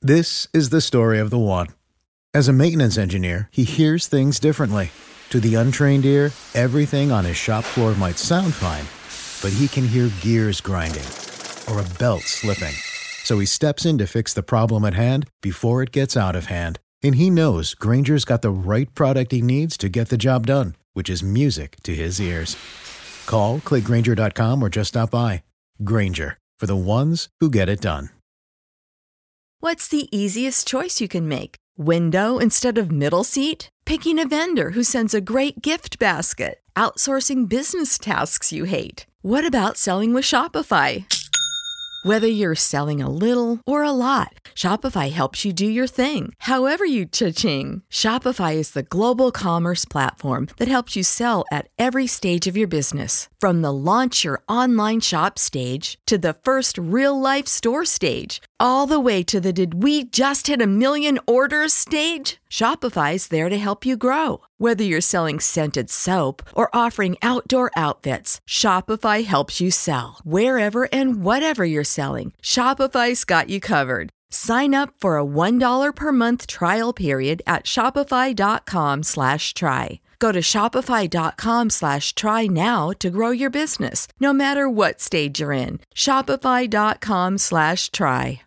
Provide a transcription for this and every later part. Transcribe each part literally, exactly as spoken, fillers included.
This is the story of the one. As a maintenance engineer, he hears things differently. To the untrained ear, everything on his shop floor might sound fine, but he can hear gears grinding or a belt slipping. So he steps in to fix the problem at hand before it gets out of hand. And he knows Grainger's got the right product he needs to get the job done, which is music to his ears. Call, click Grainger dot com, or just stop by. Grainger, for the ones who get it done. What's the easiest choice you can make? Window instead of middle seat? Picking a vendor who sends a great gift basket? Outsourcing business tasks you hate? What about selling with Shopify? Whether you're selling a little or a lot, Shopify helps you do your thing, however you cha-ching. Shopify is the global commerce platform that helps you sell at every stage of your business. From the launch your online shop stage to the first real-life store stage, all the way to the did we just hit a million orders stage. Shopify's there to help you grow. Whether you're selling scented soap or offering outdoor outfits, Shopify helps you sell. Wherever and whatever you're selling, Shopify's got you covered. Sign up for a one dollar per month trial period at shopify.com slash try. Go to shopify.com slash try now to grow your business, no matter what stage you're in. Shopify.com slash try.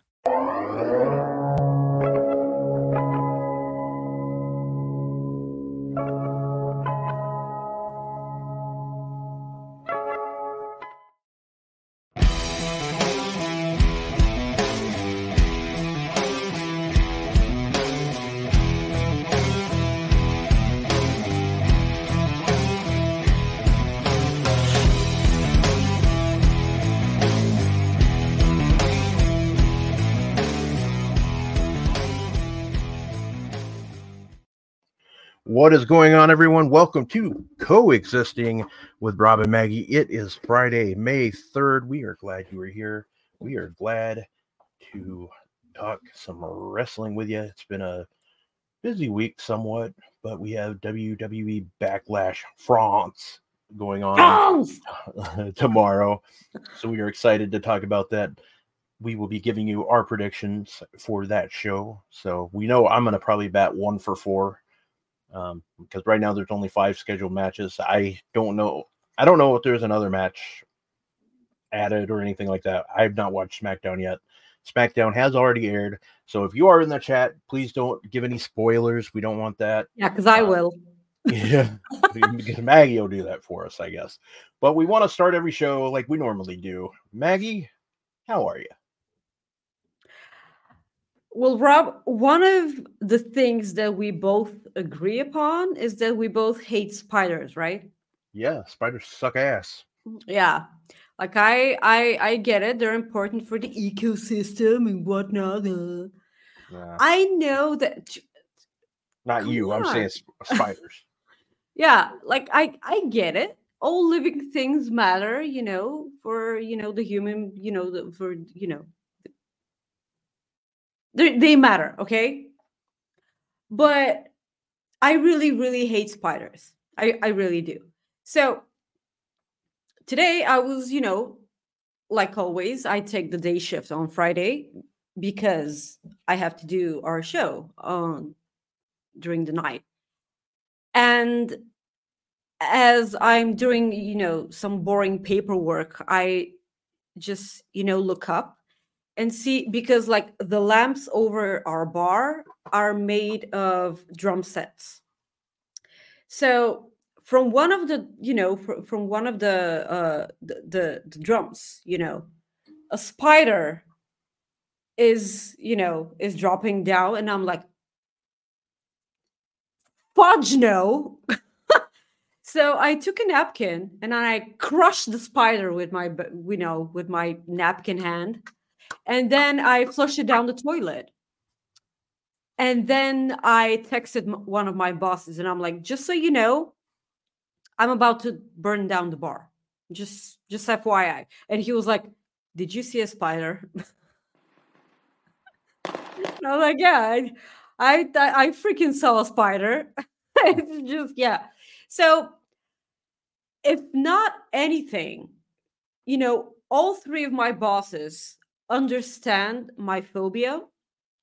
What is going on, everyone? Welcome to Coexisting with Rob and Maggie. It is Friday, May third. We are glad you are here. We are glad to talk some wrestling with you. It's been a busy week somewhat, but we have W W E Backlash France going on tomorrow. So we are excited to talk about that. We will be giving you our predictions for that show. So we know I'm going to probably bat one for four. Um, because right now there's only five scheduled matches. I don't know. I don't know if there's another match added or anything like that. I've not watched SmackDown yet. SmackDown has already aired. So if you are in the chat, please don't give any spoilers. We don't want that. Yeah, because I uh, will. Yeah, because Maggie will do that for us, I guess. But we want to start every show like we normally do. Maggie, how are you? Well, Rob, one of the things that we both agree upon is that we both hate spiders, right? Yeah, spiders suck ass. Yeah. Like I I I get it. They're important for the ecosystem and whatnot. Uh, Yeah. I know that Not Come you. I'm on. saying sp- spiders. Yeah, like I I get it. All living things matter, you know, for you know the human, you know, the, for you know, they they matter, okay? But I really, really hate spiders. I, I really do. So today I was, you know, like always, I take the day shift on Friday because I have to do our show on during the night. And as I'm doing, you know, some boring paperwork, I just, you know, look up and see because like the lamps over our bar are made of drum sets. So from one of the, you know, fr- from one of the, uh, the the the drums, you know, a spider is, you know, is dropping down, and I'm like, fudge no. So I took a napkin and I crushed the spider with my, b- you know, with my napkin hand, and then I flushed it down the toilet. And then I texted m- one of my bosses, and I'm like, just so you know, I'm about to burn down the bar. Just just F Y I. And he was like, did you see a spider? And I'm like, yeah, I I, I freaking saw a spider. It's just, yeah. So if not anything, you know, all three of my bosses understand my phobia.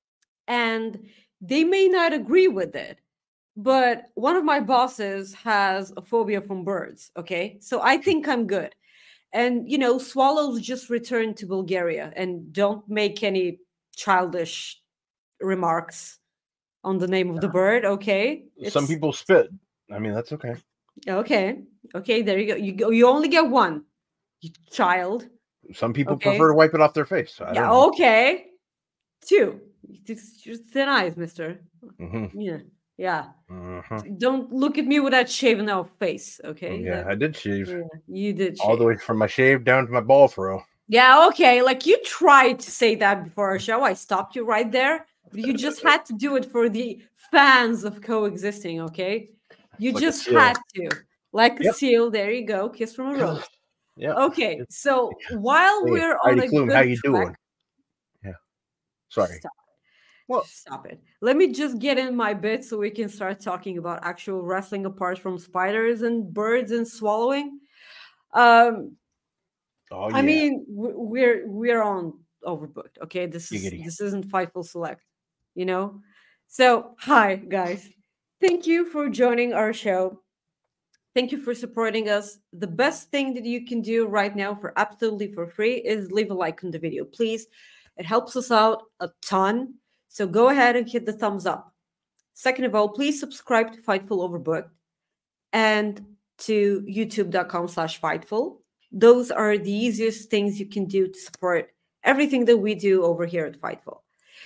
and they may not agree with it. But one of my bosses has a phobia from birds. Okay. So I think I'm good. And, you know, swallows just returned to Bulgaria, and don't make any childish remarks on the name of the bird. Okay. Some It's people spit. I mean, that's okay. okay. Okay. There you go. You go. You only get one, you child. Some people Okay. prefer to wipe it off their face. I Yeah. don't know. Okay. Two. It's just thin eyes, mister. Mm-hmm. Yeah. Yeah. Mm-hmm. Don't look at me with that shaven off face. Okay. Yeah, That- I did shave yeah, you did all the shave. way from my shave down to my ball furrow. Yeah, okay. Like you tried to say that before our show. I stopped you right there. But you just had to do it for the fans of coexisting, okay? You Like a just seal. had to. Like a Yep. seal. There you go. Kiss from a rose. Yeah. Okay. So while Hey, we're on Heidi a Klum, good how you track, doing? Yeah. Sorry. stop it. Well, Stop it. Let me just get in my bit so we can start talking about actual wrestling apart from spiders and birds and swallowing. Um, oh yeah. I mean, w- we're we're on overbooked. Okay, this is Giggity. this isn't Fightful Select, you know. So hi guys, thank you for joining our show. Thank you for supporting us. The best thing that you can do right now for absolutely for free is leave a like on the video, please. It helps us out a ton. So go ahead and hit the thumbs up. Second of all, please subscribe to Fightful Overbooked and to youtube.com slash Fightful. Those are the easiest things you can do to support everything that we do over here at Fightful.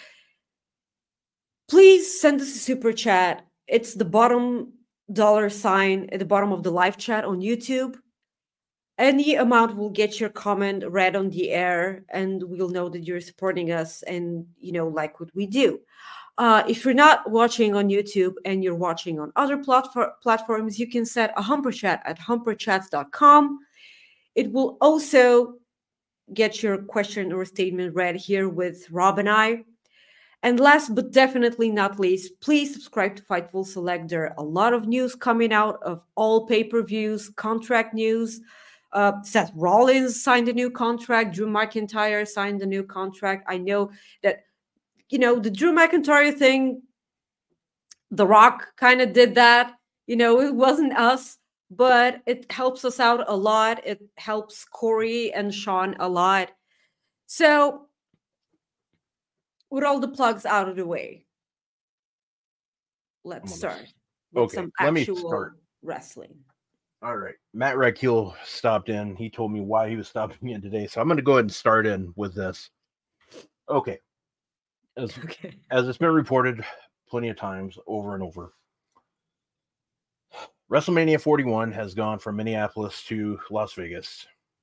Please send us a super chat. It's the bottom dollar sign at the bottom of the live chat on YouTube. Any amount will get your comment read on the air, and we'll know that you're supporting us and, you know, like what we do. Uh, if you're not watching on YouTube and you're watching on other platform platforms, you can set a Humper Chat at humper chats dot com. It will also get your question or statement read here with Rob and I. And last but definitely not least, please subscribe to Fightful Select. There are a lot of news coming out of all pay-per-views, contract news. Uh, Seth Rollins signed a new contract. Drew McIntyre signed a new contract. I know that, you know, the Drew McIntyre thing, The Rock kind of did that. You know, it wasn't us, but it helps us out a lot. It helps Corey and Sean a lot. So, with all the plugs out of the way, let's gonna- start with okay, some let me actual start. wrestling. All right. Matt Rackeel stopped in. He told me why he was stopping in today. So I'm going to go ahead and start in with this. Okay. As, Okay. as it's been reported plenty of times over and over, WrestleMania forty-one has gone from Minneapolis to Las Vegas.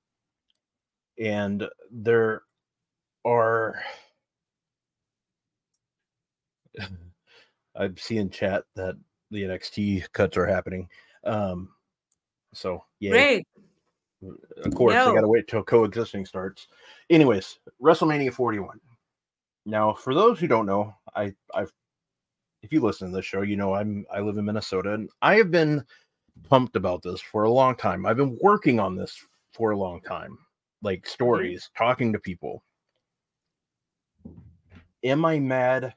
And there are... I've seen in chat that the N X T cuts are happening. Um, so, yeah. Great. Of course, No. they got to wait till coexisting starts. Anyways, WrestleMania forty-one. Now, for those who don't know, I, I've, if you listen to this show, you know I'm I live in Minnesota, and I have been pumped about this for a long time. I've been working on this for a long time, like stories, mm-hmm. talking to people. Am I mad?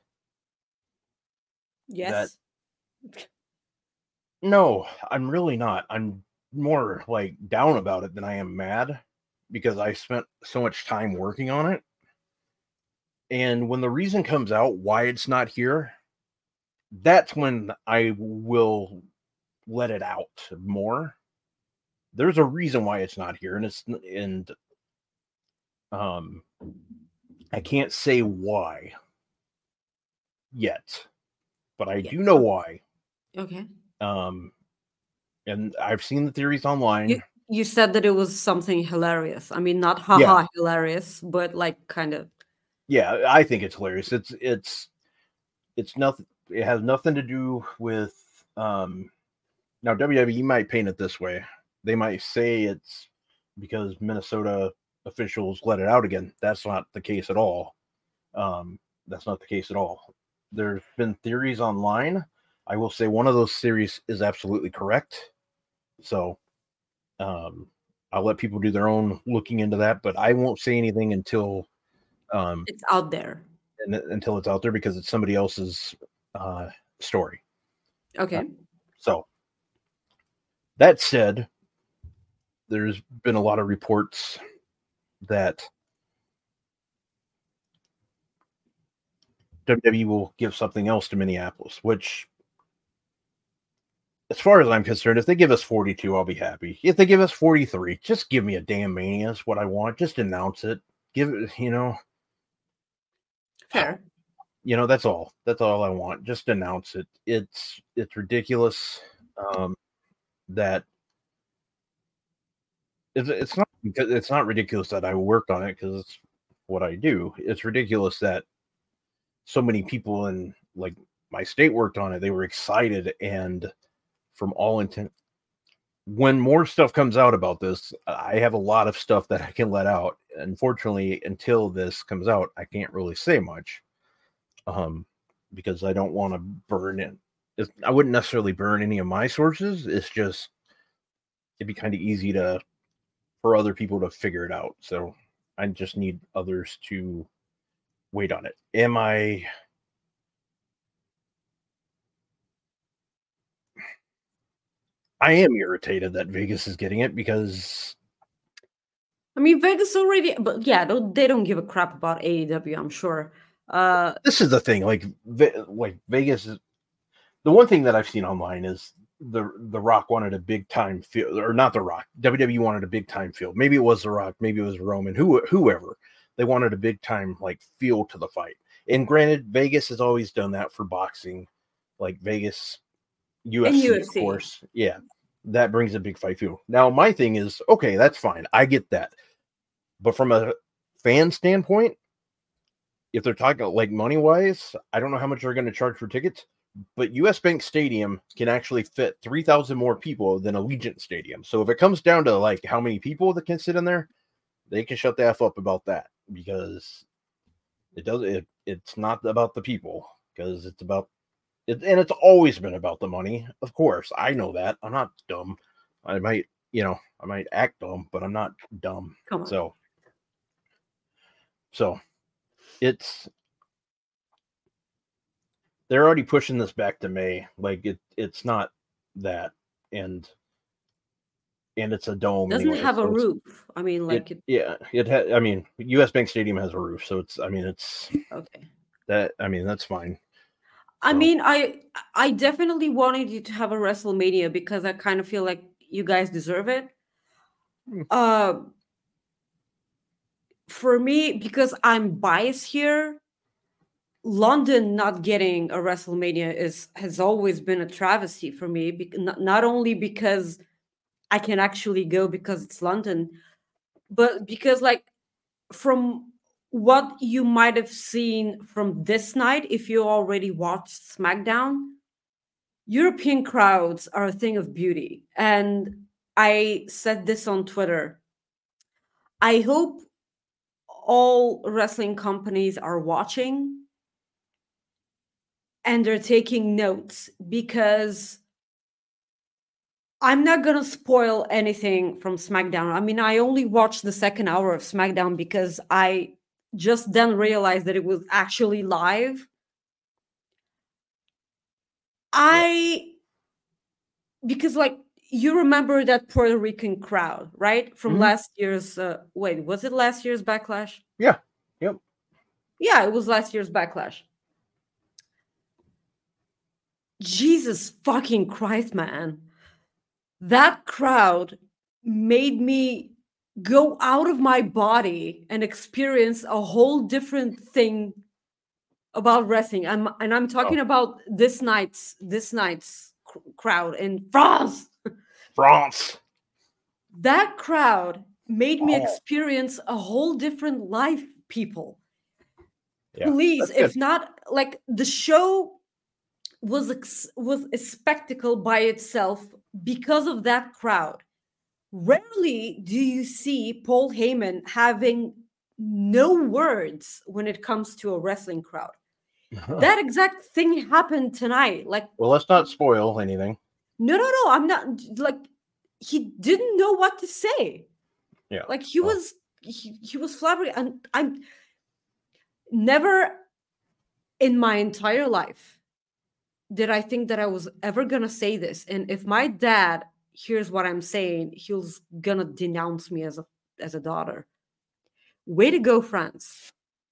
Yes. That... No, I'm really not. I'm more like down about it than I am mad, because I spent so much time working on it. And when the reason comes out why it's not here, that's when I will let it out more. There's a reason why it's not here, and it's and um I can't say why yet, but I yeah. do know why. Okay. Um and I've seen the theories online. You, you said that it was something hilarious. I mean, not haha yeah. hilarious, but like kind of. Yeah, I think it's hilarious. It's it's it's nothing. It has nothing to do with um now W W E might paint it this way. They might say it's because Minnesota officials let it out again. That's not the case at all. Um, that's not the case at all. There's been theories online. I will say one of those theories is absolutely correct. So um, I'll let people do their own looking into that, but I won't say anything until um, it's out there. in, until it's out there because it's somebody else's uh, story. Okay. Uh, so that said, there's been a lot of reports that W W E will give something else to Minneapolis, which, as far as I'm concerned, if they give us forty-two, I'll be happy. If they give us forty-three, just give me a damn Mania. Is what I want. Just announce it. Give it, you know. Fair. You know, that's all. That's all I want. Just announce it. It's it's ridiculous um, that it's it's not because it's not ridiculous that I worked on it because it's what I do. It's ridiculous that so many people in like my state worked on it. They were excited, and from all intent, when more stuff comes out about this, I have a lot of stuff that I can let out. Unfortunately, until this comes out, I can't really say much. Um, because I don't want to burn it. It's, I wouldn't necessarily burn any of my sources. It's just it'd be kind of easy to for other people to figure it out. So I just need others to wait on it. Am I? I am irritated that Vegas is getting it because. I mean, Vegas already, but yeah, they don't give a crap about A E W, I'm sure. Uh, this is the thing, like, like Vegas is the one thing that I've seen online is the the Rock wanted a big time field, or not the Rock. W W E wanted a big time field. Maybe it was the Rock, maybe it was Roman, who whoever. They wanted a big time like feel to the fight. And granted, Vegas has always done that for boxing, like Vegas, U F C, U F C. Of course, yeah, that brings a big fight feel. Now, my thing is, okay, that's fine, I get that, but from a fan standpoint. If they're talking like money wise, I don't know how much they're going to charge for tickets, but U S Bank Stadium can actually fit three thousand more people than Allegiant Stadium. So if it comes down to like how many people that can sit in there, they can shut the F up about that because it does it. It's not about the people because it's about it. And it's always been about the money. Of course, I know that. I'm not dumb. I might, you know, I might act dumb, but I'm not dumb. Come on. So, so. It's they're already pushing this back to May. Like it, it's not that, and and it's a dome. Doesn't anyway, have so a roof. I mean, like it, it yeah, it had. I mean, U S Bank Stadium has a roof, so it's. I mean, it's okay. That I mean, that's fine. I so. mean, I I definitely wanted you to have a WrestleMania because I kind of feel like you guys deserve it. Hmm. Uh. For me, because I'm biased here, London not getting a WrestleMania is has always been a travesty for me. Because not, not only because I can actually go because it's London, but because like from what you might have seen from this night, if you already watched SmackDown, European crowds are a thing of beauty. And I said this on Twitter. I hope all wrestling companies are watching and they're taking notes because I'm not going to spoil anything from SmackDown. I mean, I only watched the second hour of SmackDown because I just then realized that it was actually live. I, because like, you remember that Puerto Rican crowd, right? From mm-hmm. last year's, uh, wait, was it last year's Backlash? Yeah. Yep. Yeah, it was last year's Backlash. Jesus fucking Christ, man. That crowd made me go out of my body and experience a whole different thing about wrestling. I'm, and I'm talking oh. about this night's, this night's cr- crowd in France. France. That crowd made me oh. experience a whole different life, people. Yeah, please, if not, like the show was a, was a spectacle by itself because of that crowd. Rarely do you see Paul Heyman having no words when it comes to a wrestling crowd. Uh-huh. That exact thing happened tonight. Like, well, let's not spoil anything. No, no, no. I'm not like he didn't know what to say. Yeah. Like he oh. was he, he was flabbergasted. And I'm never in my entire life did I think that I was ever gonna say this. And if my dad hears what I'm saying, he's gonna denounce me as a as a daughter. Way to go, France.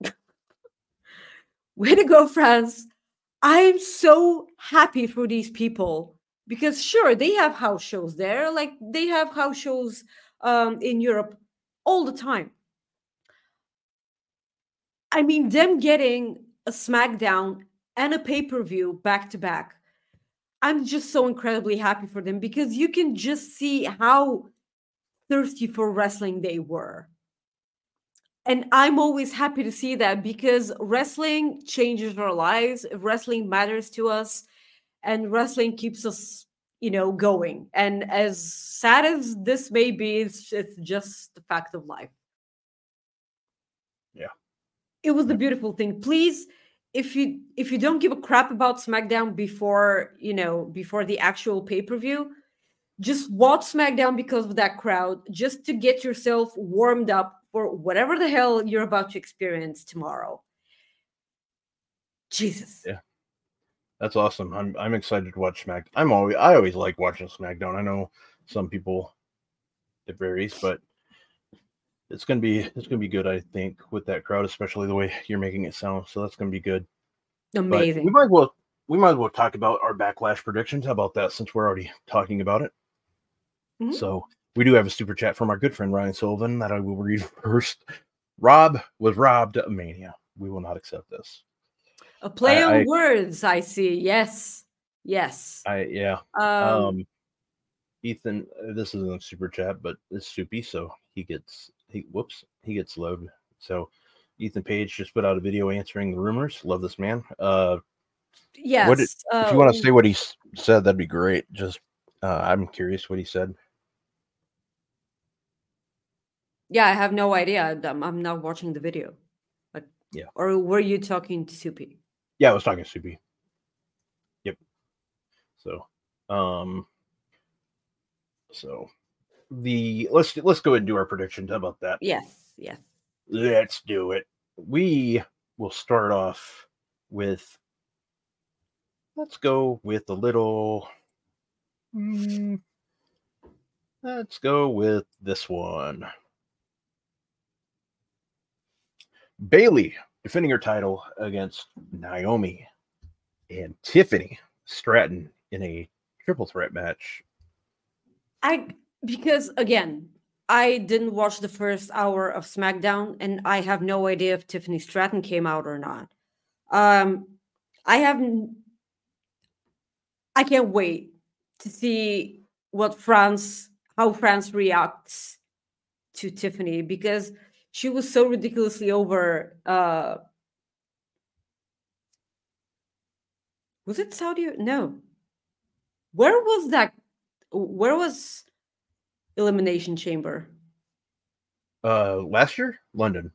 Way to go, France. I'm so happy for these people because sure, they have house shows there, like they have house shows um, in Europe all the time. I mean, them getting a SmackDown and a pay-per-view back to back. I'm just so incredibly happy for them because you can just see how thirsty for wrestling they were. And I'm always happy to see that because wrestling changes our lives. Wrestling matters to us, and wrestling keeps us, you know, going. And as sad as this may be, it's, it's just the fact of life. Yeah. It was the beautiful thing. Please, if you if you don't give a crap about SmackDown before, you know, before the actual pay-per-view, just watch SmackDown because of that crowd, just to get yourself warmed up for whatever the hell you're about to experience tomorrow. Jesus. Yeah. That's awesome. I'm I'm excited to watch Smack. I'm always I always like watching SmackDown. I know some people it varies, but it's gonna be it's gonna be good, I think, with that crowd, especially the way you're making it sound. So that's gonna be good. Amazing. But we might as well we might as well talk about our backlash predictions. How about that? Since we're already talking about it. Mm-hmm. So we do have a super chat from our good friend Ryan Sullivan that I will read first. Rob was robbed of Mania. We will not accept this. A play I, on I, words, I see. Yes. Yes. I yeah. Um, um Ethan, this isn't a super chat, but it's soupy, so he gets he whoops, he gets low. So Ethan Page just put out a video answering the rumors. Love this man. Uh yes. What did, uh, if you want to say what he said, that'd be great. Just uh I'm curious what he said. Yeah, I have no idea. I'm, I'm not watching the video. Like, yeah. Or were you talking to Soupy? Yeah, I was talking to Soupy. Yep. So, um, so the let's let's go ahead and do our predictions. How about that? Yes. Yes. Let's do it. We will start off with. Let's go with a little. Hmm, let's go with this one. Bayley defending her title against Naomi and Tiffany Stratton in a triple threat match. I because again, I didn't watch the first hour of SmackDown, and I have no idea if Tiffany Stratton came out or not. Um, I haven't. I can't wait to see what France, how France reacts to Tiffany because she was so ridiculously over. Uh, was it Saudi? No. Where was that? Where was Elimination Chamber? Uh, last year, London.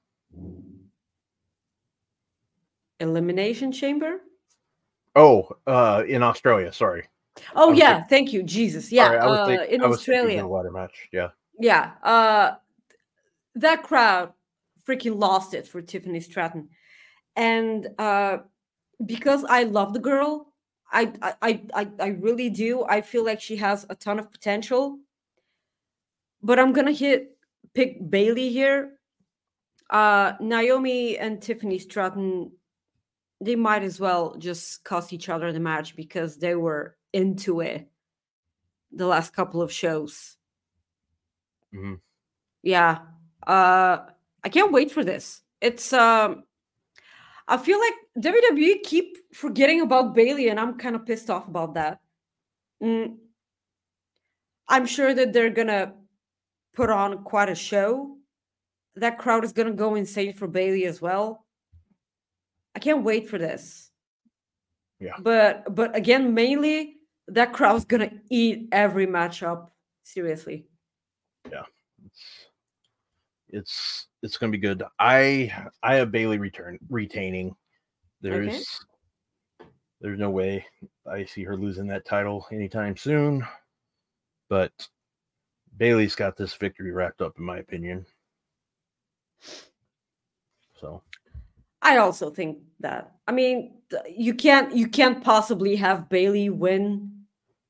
Elimination Chamber? Oh, uh, in Australia. Sorry. Oh yeah, thinking, thank you, Jesus. Yeah, sorry, I was uh, thinking, in I was Australia. The ladder match. Yeah. Yeah. Uh, that crowd freaking lost it for Tiffany Stratton, and uh, because I love the girl, I, I I I really do. I feel like she has a ton of potential. But I'm gonna hit pick Bayley here. Uh, Naomi and Tiffany Stratton, they might as well just cost each other the match because they were into it the last couple of shows. Mm-hmm. Yeah. Uh, I can't wait for this. It's um I feel like W W E keep forgetting about Bayley, and I'm kind of pissed off about that. Mm. I'm sure that they're gonna put on quite a show. That crowd is gonna go insane for Bayley as well. I can't wait for this. Yeah. But but again, mainly that crowd's gonna eat every matchup. Seriously. Yeah. It's it's it's gonna be good. I I have Bayley return retaining. There's okay. There's no way I see her losing that title anytime soon. But Bayley's got this victory wrapped up, in my opinion. So I also think that. I mean, you can't you can't possibly have Bailey win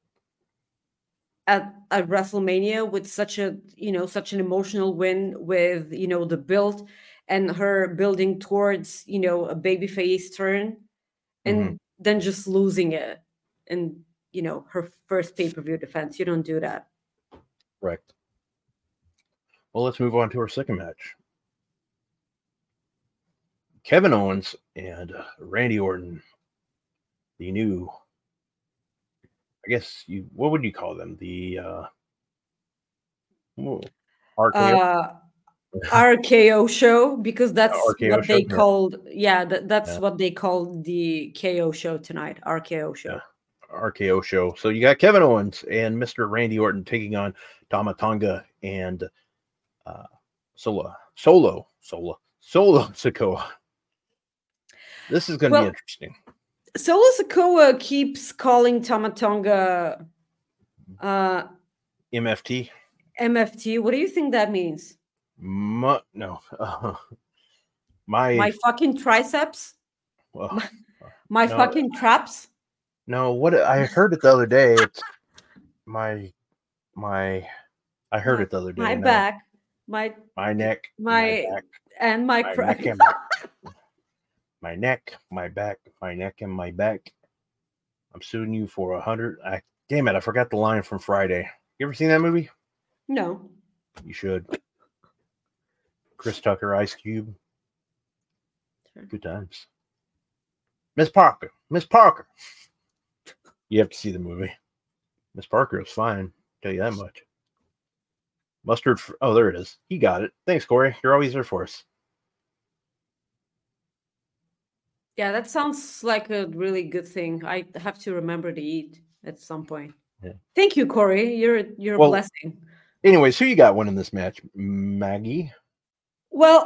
at at WrestleMania with such a you know such an emotional win with you know the build and her building towards you know a babyface turn Mm-hmm. and then just losing it in you know her first pay per view defense. You don't do that. Correct. Well, let's move on to our second match. Kevin Owens and uh, Randy Orton, the new, I guess you, what would you call them? The uh, R K O? Uh, R K O show because that's R K O what they show, yeah. called. Yeah, that, that's Yeah. what they called the K O show tonight. R K O show. Yeah. R K O show. So you got Kevin Owens and Mister Randy Orton taking on Tama Tonga and uh, Solo, Solo, Solo, Solo Sikoa. This is going to Well, be interesting. Solo Sikoa keeps calling Tama Tonga uh, M F T. M F T. What do you think that means? My, no, uh, my My fucking triceps. well, My, my no. fucking traps. No, what I heard it the other day. It's my my. I heard my, it the other day. My no. back. My my neck. my, my back. and my, My crack. neck and my, my neck, my back, my neck and my back. I'm suing you for a hundred. I damn it! I forgot the line from Friday. You ever seen that movie? No. You should. Chris Tucker, Ice Cube. Sure. Good times. Miss Parker, Miss Parker. You have to see the movie. Miss Parker is fine. Tell you that much. Mustard. For, oh, there it is. He got it. Thanks, Corey. You're always there for us. Yeah, that sounds like a really good thing. I have to remember to eat at some point. Yeah. Thank you, Corey. You're you're Well, a blessing. Anyways, who you got winning this match? Maggie? Well,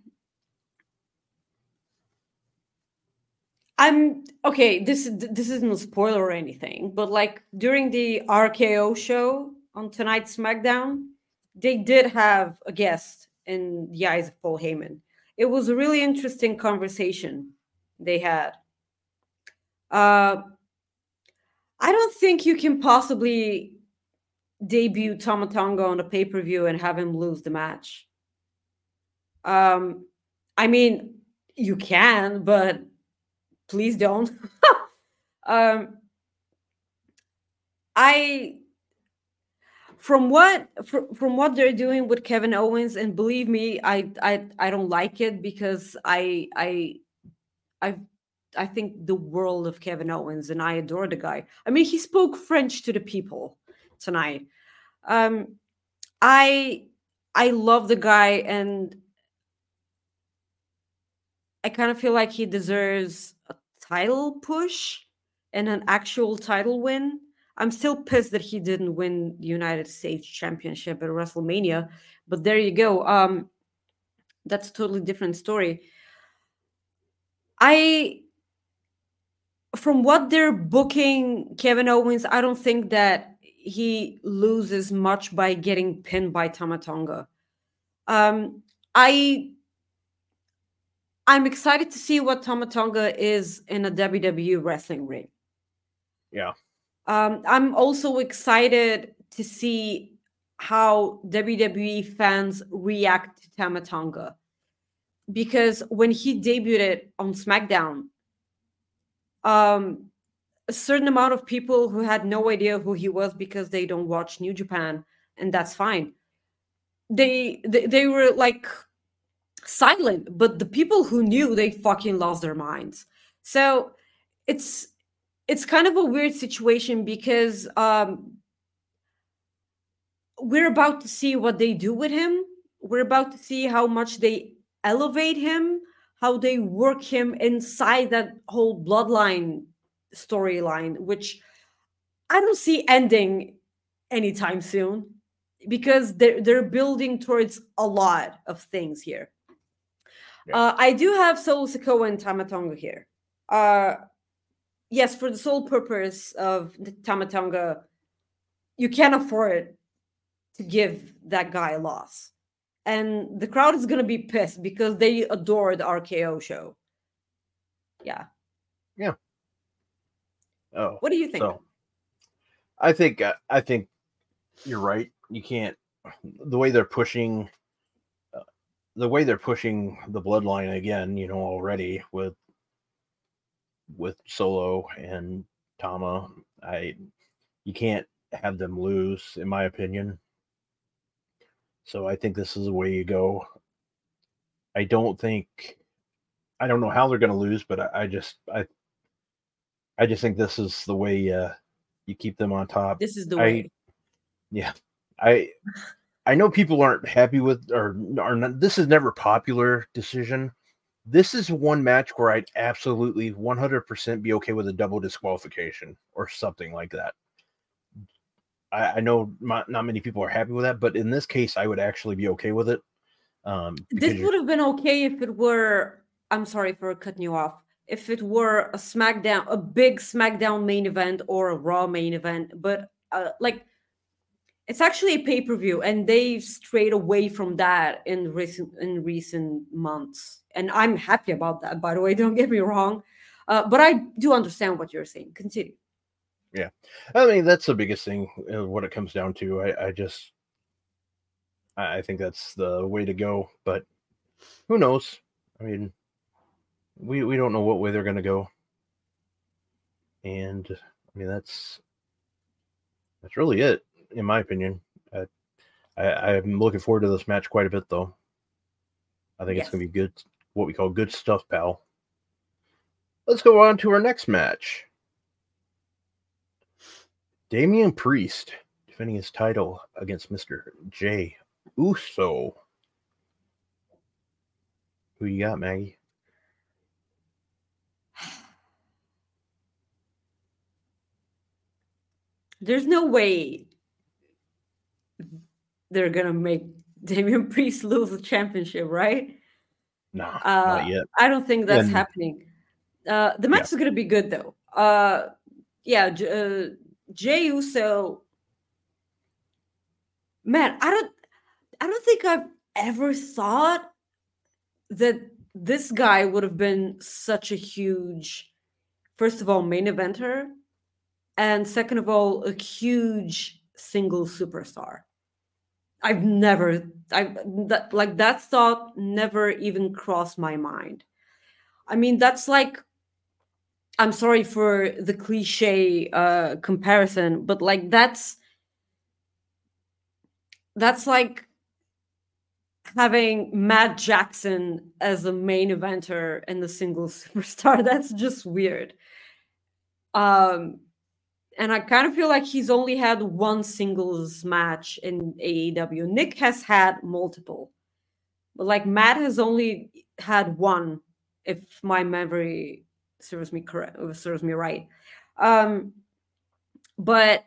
I'm okay. This this isn't a spoiler or anything, but like during the R K O show on tonight's SmackDown, they did have a guest in the eyes of Paul Heyman. It was a really interesting conversation they had. Uh, I don't think you can possibly debut Tama Tonga on a pay per view and have him lose the match. Um, I mean, you can, but please don't. um, I from what from, from what they're doing with Kevin Owens, and believe me, I I I don't like it because I I I I think the world of Kevin Owens and I adore the guy. I mean, he spoke French to the people tonight. Um, I I love the guy, and I kind of feel like he deserves a title push and an actual title win. I'm still pissed that he didn't win the United States Championship at WrestleMania, but there you go. Um, that's a totally different story. I, from what they're booking Kevin Owens, I don't think that he loses much by getting pinned by Tama Tonga. Um, I I'm excited to see what Tama Tonga is in a W W E wrestling ring. Yeah. Um, I'm also excited to see how W W E fans react to Tama Tonga. Because when he debuted on SmackDown, um, a certain amount of people who had no idea who he was because they don't watch New Japan, and that's fine. They they, they were like silent, but the people who knew, they fucking lost their minds. So it's it's kind of a weird situation because um we're about to see what they do with him. We're about to see how much they elevate him, how they work him inside that whole bloodline storyline, which I don't see ending anytime soon because they're they're building towards a lot of things here. Yeah. Uh, I do have Solo Sikoa and Tama Tonga here. Uh, yes, for the sole purpose of the Tama Tonga, you can't afford to give that guy a loss. And the crowd is going to be pissed because they adore the R K O show. Yeah. Yeah. Oh, What do you think? So I think uh, I think you're right. You can't the way they're pushing uh, the way they're pushing the bloodline again. You know already with with Solo and Tama. I you can't have them lose, in my opinion. So I think this is the way you go. I don't think I don't know how they're going to lose, but I, I just I I just think this is the way uh, you keep them on top. This is the I way. yeah I I know people aren't happy with or are not. This is never popular decision. This is one match where I'd absolutely one hundred percent be okay with a double disqualification or something like that. I, I know not, not many people are happy with that, but in this case, I would actually be okay with it. Um, This would have been okay if it were, I'm sorry for cutting you off, if it were a SmackDown, a big SmackDown main event or a Raw main event, but uh, like, it's actually a pay-per-view, and they've strayed away from that in recent in recent months, and I'm happy about that. By the way, don't get me wrong, uh, but I do understand what you're saying. Continue. Yeah, I mean that's the biggest thing. Uh, what it comes down to, I, I just, I, I think that's the way to go. But who knows? I mean, we we don't know what way they're going to go, and I mean that's that's really it, in my opinion. I, I I'm looking forward to this match quite a bit, though. I think Yes. it's going to be good, what we call good stuff, pal. Let's go on to our next match. Damian Priest defending his title against Mister Jey Uso. Who you got, Maggie? There's no way they're gonna make Damian Priest lose the championship, right? No, Uh, not yet. I don't think that's And- happening. Uh, the match Yeah. is gonna be good though. Uh, yeah, J- uh, Jey Uso. Man, I don't, I don't think I've ever thought that this guy would have been such a huge, first of all, main eventer, and second of all, a huge single superstar. I've never, I that like that thought never even crossed my mind. I mean, that's like, I'm sorry for the cliche uh, comparison, but like that's that's like having Matt Jackson as a main eventer and the single superstar. That's just weird. Um, and I kind of feel like he's only had one singles match in A E W. Nick has had multiple, but like Matt has only had one, if my memory serves me correct, serves me right. Um, but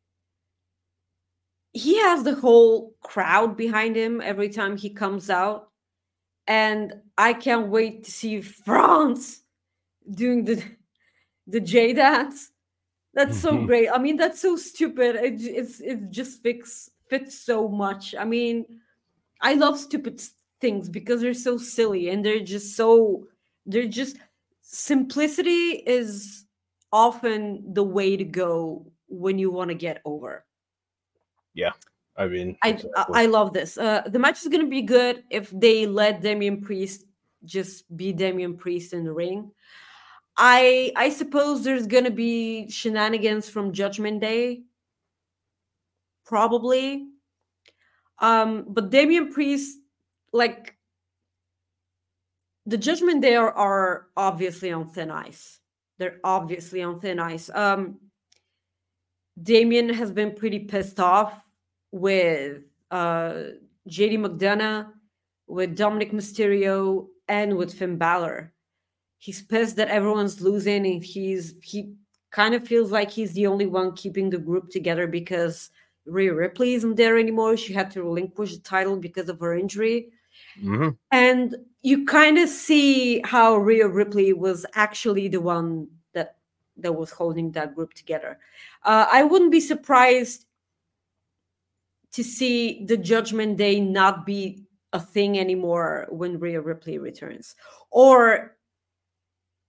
he has the whole crowd behind him every time he comes out, and I can't wait to see France doing the the J dance. That's so great. I mean, that's so stupid. It, j- it's it just fits fits so much. I mean, I love stupid s- things because they're so silly and they're just so they're just simplicity is often the way to go when you want to get over. Yeah, I mean, I exactly. I I love this. Uh, the match is gonna be good if they let Damian Priest just be Damian Priest in the ring. I I suppose there's gonna be shenanigans from Judgment Day, probably. Um, but Damian Priest, like the Judgment Day are, are obviously on thin ice. They're obviously on thin ice. Um, Damian has been pretty pissed off with uh, J D McDonough, with Dominic Mysterio, and with Finn Balor. He's pissed that everyone's losing, and he's he kind of feels like he's the only one keeping the group together because Rhea Ripley isn't there anymore. She had to relinquish the title because of her injury. Mm-hmm. And you kind of see how Rhea Ripley was actually the one that that was holding that group together. Uh, I wouldn't be surprised to see the Judgment Day not be a thing anymore when Rhea Ripley returns, or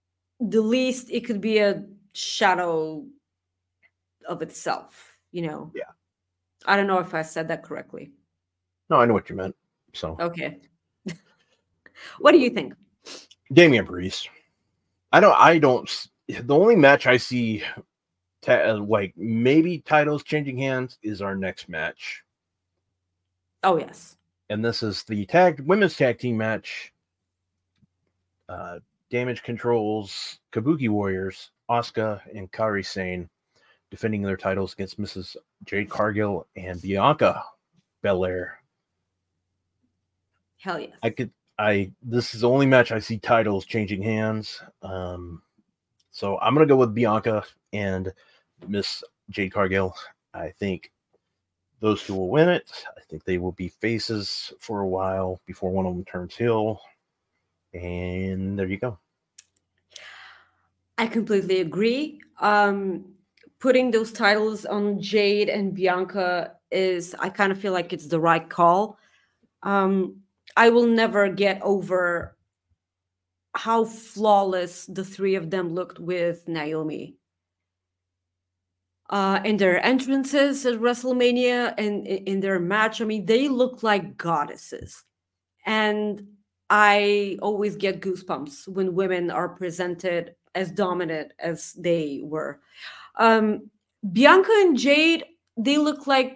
the least it could be a shadow of itself, you know. Yeah. I don't know if I said that correctly. No, I know what you meant. So okay. What do you think? Damian Priest. I don't. I don't. The only match I see, ta- like maybe titles changing hands, is our next match. Oh yes. And this is the tag women's tag team match. Uh, Damage Control's Kabuki Warriors, Asuka and Kairi Sane, defending their titles against Missus Jade Cargill and Bianca Belair. Hell yes. I could. I. This is the only match I see titles changing hands. Um, so I'm gonna go with Bianca and Miss Jade Cargill. I think those two will win it. I think they will be faces for a while before one of them turns heel. And there you go. I completely agree. Um, putting those titles on Jade and Bianca is, I kind of feel like it's the right call. Um, I will never get over how flawless the three of them looked with Naomi. Uh, in their entrances at WrestleMania and in their match, I mean, they look like goddesses. And I always get goosebumps when women are presented as dominant as they were. Um, Bianca and Jade, they look like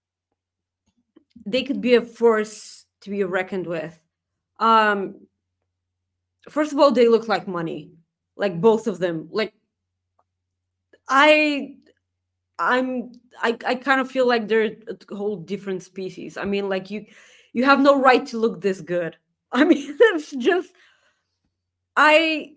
they could be a force to be reckoned with. Um, first of all, they look like money, like both of them. Like I, I'm, I, I kind of feel like they're a whole different species. I mean, like you, you have no right to look this good. I mean, it's just, I,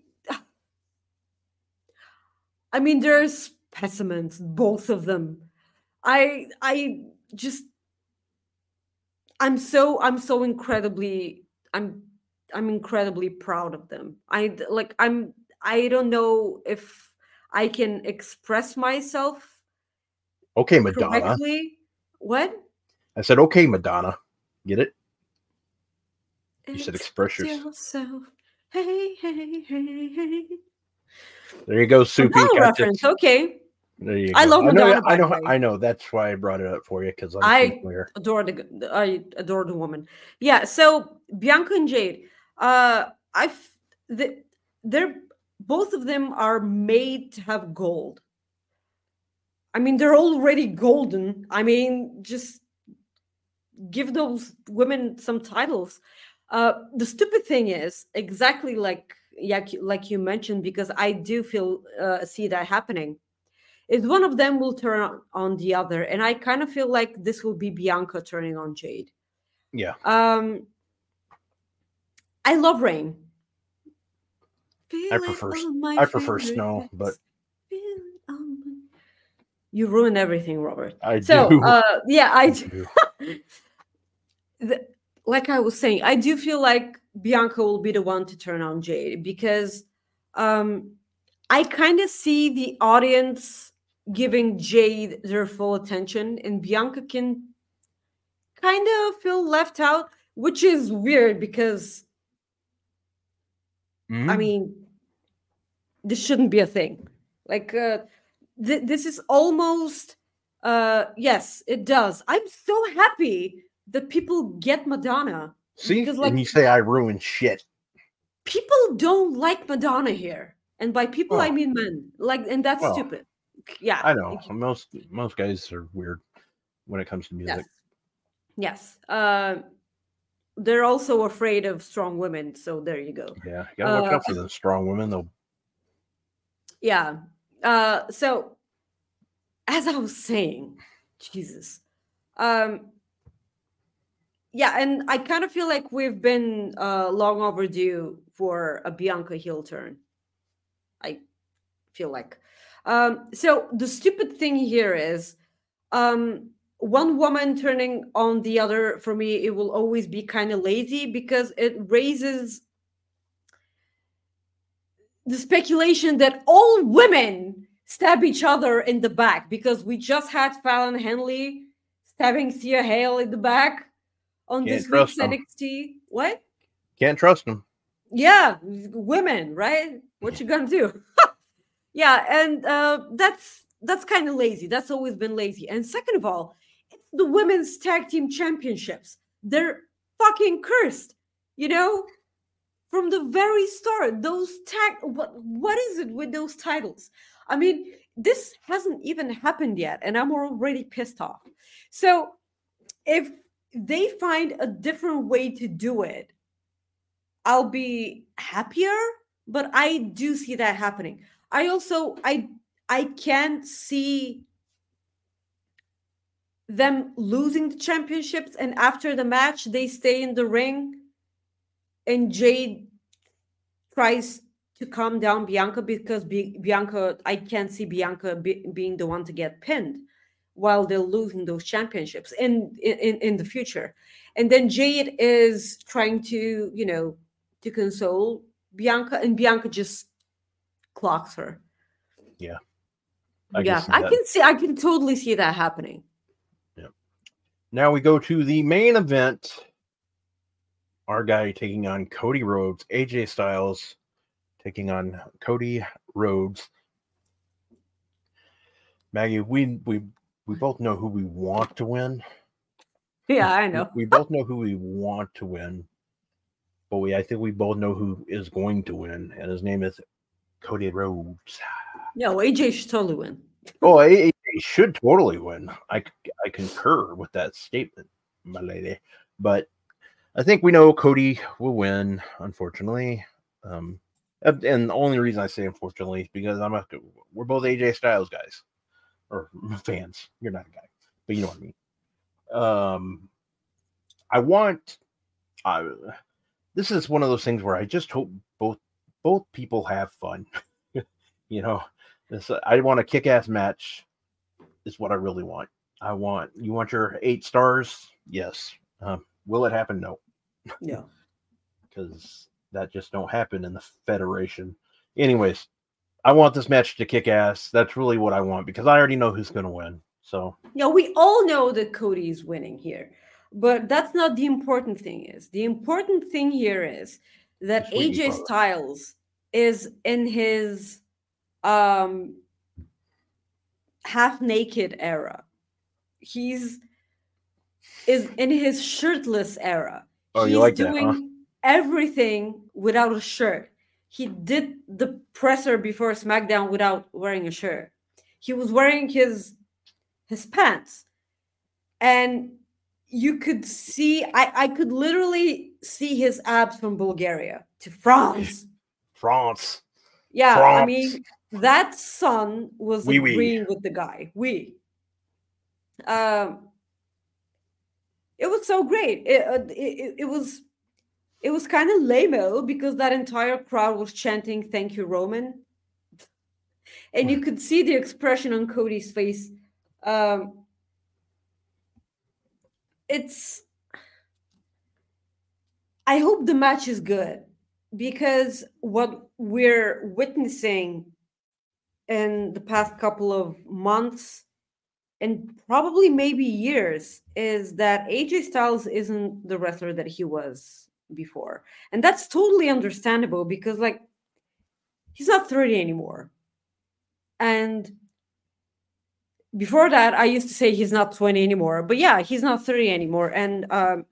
I mean, they're specimens, both of them. I, I just, I'm so, I'm so incredibly, I'm, I'm incredibly proud of them. I like, I'm, I don't know if I can express myself. Okay, Madonna. Correctly. What? I said, okay, Madonna. Get it? You said express yourself. yourself. Hey, hey, hey, hey. There you go, Soupy. Madonna Gotcha. reference. Okay. There you go. I love Madonna. I know. I by know. the way. I know. That's why I brought it up for you because I familiar. adore the I adore the woman. Yeah. So Bianca and Jade, uh, I the, they're both of them are made to have gold. I mean, they're already golden. I mean, just give those women some titles. Uh, the stupid thing is exactly like yeah, like you mentioned, because I do feel uh, see that happening. Is one of them will turn on, on the other, and I kind of feel like this will be Bianca turning on Jade. Yeah. Um, I love rain. I prefer. I prefer snow, but you ruin everything, Robert. I so, do. Uh, yeah, I. I do. the, like I was saying, I do feel like Bianca will be the one to turn on Jade because um, I kind of see the audience giving Jade their full attention, and Bianca can kind of feel left out, which is weird because, mm-hmm. I mean, this shouldn't be a thing. Like, uh, th- this is almost, uh, yes, it does. I'm so happy that people get Madonna. See, because, like, and you say I ruin shit. People don't like Madonna here, and by people well, I mean men. Like, and that's well, stupid. Yeah, I know most most guys are weird when it comes to music. Yes, yes. Uh, they're also afraid of strong women. So there you go. Yeah, you gotta watch uh, out for the strong women, though. Yeah. Uh, so, as I was saying, Jesus. Um, yeah, and I kind of feel like we've been uh, long overdue for a Bianca heel turn. I feel like. Um, so the stupid thing here is um, one woman turning on the other, for me, it will always be kind of lazy because it raises the speculation that all women stab each other in the back, because we just had Fallon Henley stabbing Thea Hale in the back on Can't this week's trust 'em. N X T. What? Can't trust them. Yeah, women, right? What you gonna do? Yeah, and uh, that's that's kind of lazy. That's always been lazy. And second of all, it's the women's tag team championships. They're fucking cursed. You know, from the very start, those tag. What what is it with those titles? I mean, this hasn't even happened yet, and I'm already pissed off. So if they find a different way to do it, I'll be happier, but I do see that happening. I also I I can't see them losing the championships and after the match they stay in the ring and Jade tries to calm down Bianca because Bi- Bianca I can't see Bianca be- being the one to get pinned while they're losing those championships in, in in the future. And then Jade is trying to, you know, to console Bianca and Bianca just clocks her. Yeah. I yeah, I that. can see I can totally see that happening. Yeah. Now we go to the main event. Our guy taking on Cody Rhodes, A J Styles taking on Cody Rhodes. Maggie, we we we both know who we want to win. Yeah, I know. We, we both know who we want to win, but we I think we both know who is going to win, and his name is Cody Rhodes. No, A J should totally win. Oh, A J should totally win. I, I concur with that statement, my lady. But I think we know Cody will win, unfortunately. Um, and the only reason I say unfortunately is because I'm a, we're both A J Styles guys or fans. You're not a guy, but you know what I mean. Um, I want. Uh, this is one of those things where I just hope both both people have fun. You know, this I want a kick-ass match. Is what I really want. I want you want your eight stars. Yes. Um, will it happen? No. No. Because that just don't happen in the Federation. Anyways, I want this match to kick ass. That's really what I want because I already know who's going to win. So yeah, we all know that Cody is winning here, but that's not the important thing. Is the important thing here is that A J Styles is in his um half naked era. He's is in his shirtless era. Oh, He's you like doing that, huh? everything without a shirt. He did the presser before SmackDown without wearing a shirt. He was wearing his his pants. And you could see, I, I could literally see his abs from Bulgaria to France. France. Yeah, France. I mean, that sun was oui, agreeing oui. with the guy. We. Um, it was so great. It, uh, it, it was it was kind of lame-o because that entire crowd was chanting "Thank you, Roman," and you could see the expression on Cody's face. Um, it's. I hope the match is good because what we're witnessing in the past couple of months and probably maybe years is that A J Styles isn't the wrestler that he was before. And that's totally understandable because like he's not thirty anymore. And before that I used to say he's not twenty anymore, but yeah, he's not thirty anymore. And um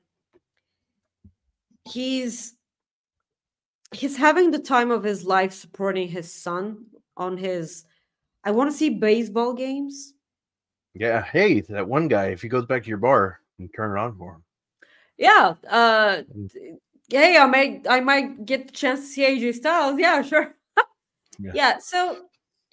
he's he's having the time of his life supporting his son on his I want to see baseball games. Yeah, hey, that one guy, if he goes back to your bar, you turn it on for him. Yeah. Uh hey, I might I might get the chance to see A J Styles. Yeah, sure. yeah. yeah, so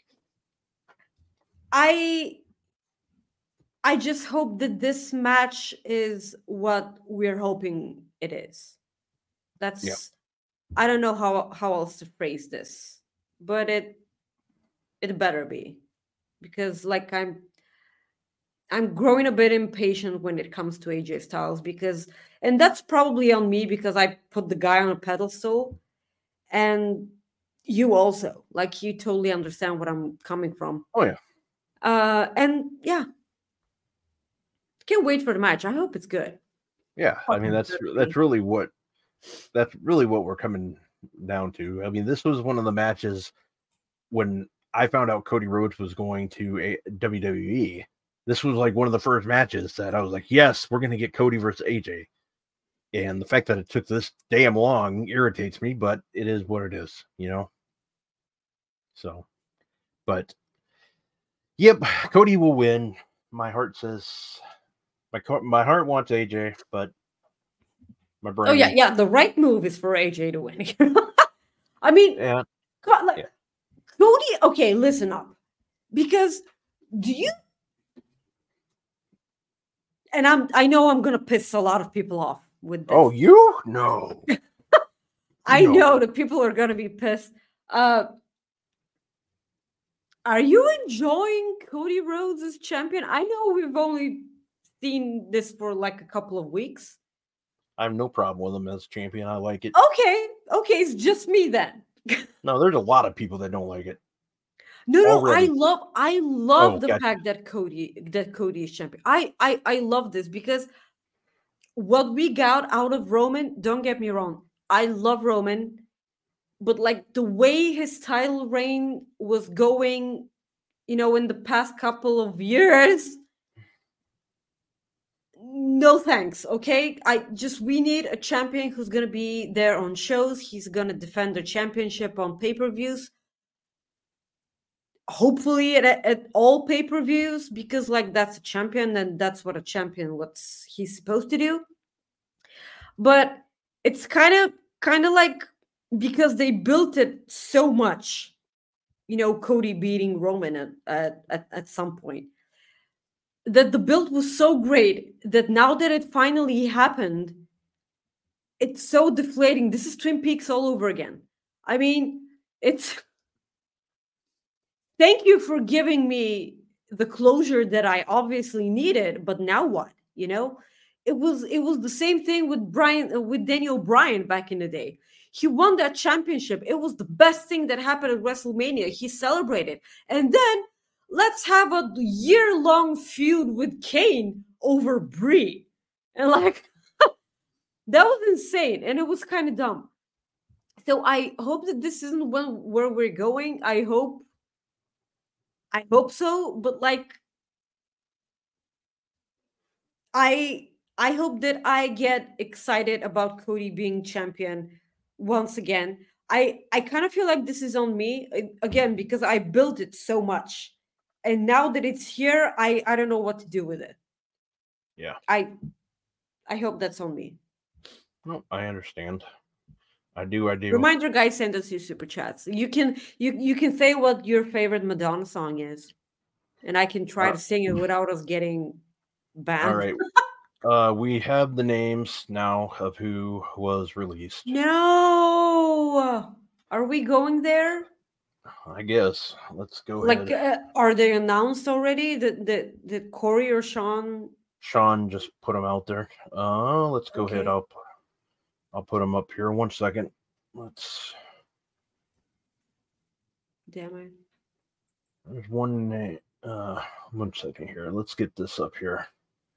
I I just hope that this match is what we're hoping it is. That's yeah. I don't know how how else to phrase this, but it it better be. Because like I'm I'm growing a bit impatient when it comes to A J Styles because and that's probably on me because I put the guy on a pedestal and you also like you totally understand what I'm coming from. Oh yeah. Uh and yeah. Can't wait for the match. I hope it's good. Yeah, I mean that's that's really what that's really what we're coming down to. I mean, this was one of the matches when I found out Cody Rhodes was going to a W W E. This was like one of the first matches that I was like, yes, we're going to get Cody versus A J. And the fact that it took this damn long irritates me, but it is what it is, you know? So, but, yep, Cody will win. My heart says, my, my heart wants A J, but my brain. Oh, yeah, yeah, the right move is for A J to win. I mean, yeah. God, like, yeah. Cody, okay, listen up. Because do you, and I'm, I know I'm going to piss a lot of people off with this. Oh, you? No. I no. know that people are going to be pissed. Uh, are you enjoying Cody Rhodes as champion? I know we've only seen this for like a couple of weeks. I have no problem with him as champion. I like it. Okay. Okay. It's just me then. No, there's a lot of people that don't like it. No, no, Already. I love, I love Oh, the gotcha. fact that Cody, that Cody is champion. I, I, I love this because what we got out of Roman, don't get me wrong, I love Roman, but like the way his title reign was going, you know, in the past couple of years, no thanks. Okay, I just we need a champion who's gonna be there on shows. He's gonna defend the championship on pay-per-views. Hopefully at, at all pay-per-views, because like that's a champion and that's what a champion what's he's supposed to do. But it's kind of kind of like because they built it so much, you know, Cody beating Roman at at, at, at some point, that the build was so great that now that it finally happened, it's so deflating. This is Twin Peaks all over again. I mean, it's thank you for giving me the closure that I obviously needed, but now what? You know, it was it was the same thing with Brian uh, with Daniel Bryan back in the day. He won that championship. It was the best thing that happened at WrestleMania. He celebrated, and then let's have a year-long feud with Kane over Brie, and like that was insane, and it was kind of dumb. So I hope that this isn't when, where we're going. I hope. I hope so, but like I I hope that I get excited about Cody being champion once again. I I kind of feel like this is on me again because I built it so much. And now that it's here, I I don't know what to do with it. Yeah. I I hope that's on me. No, I understand. I do, I do. Reminder, guys, send us your super chats. You can you you can say what your favorite Madonna song is, and I can try uh, to sing it without us getting banned. All right. uh, we have the names now of who was released. No, are we going there? I guess. Let's go like, ahead. Uh, are they announced already? That that that Corey or Sean? Sean just put them out there. Uh, let's go Okay. ahead. I'll I'll put them up here. One second. Let's. Damn it. There's one name. Uh, one second here. Let's get this up here.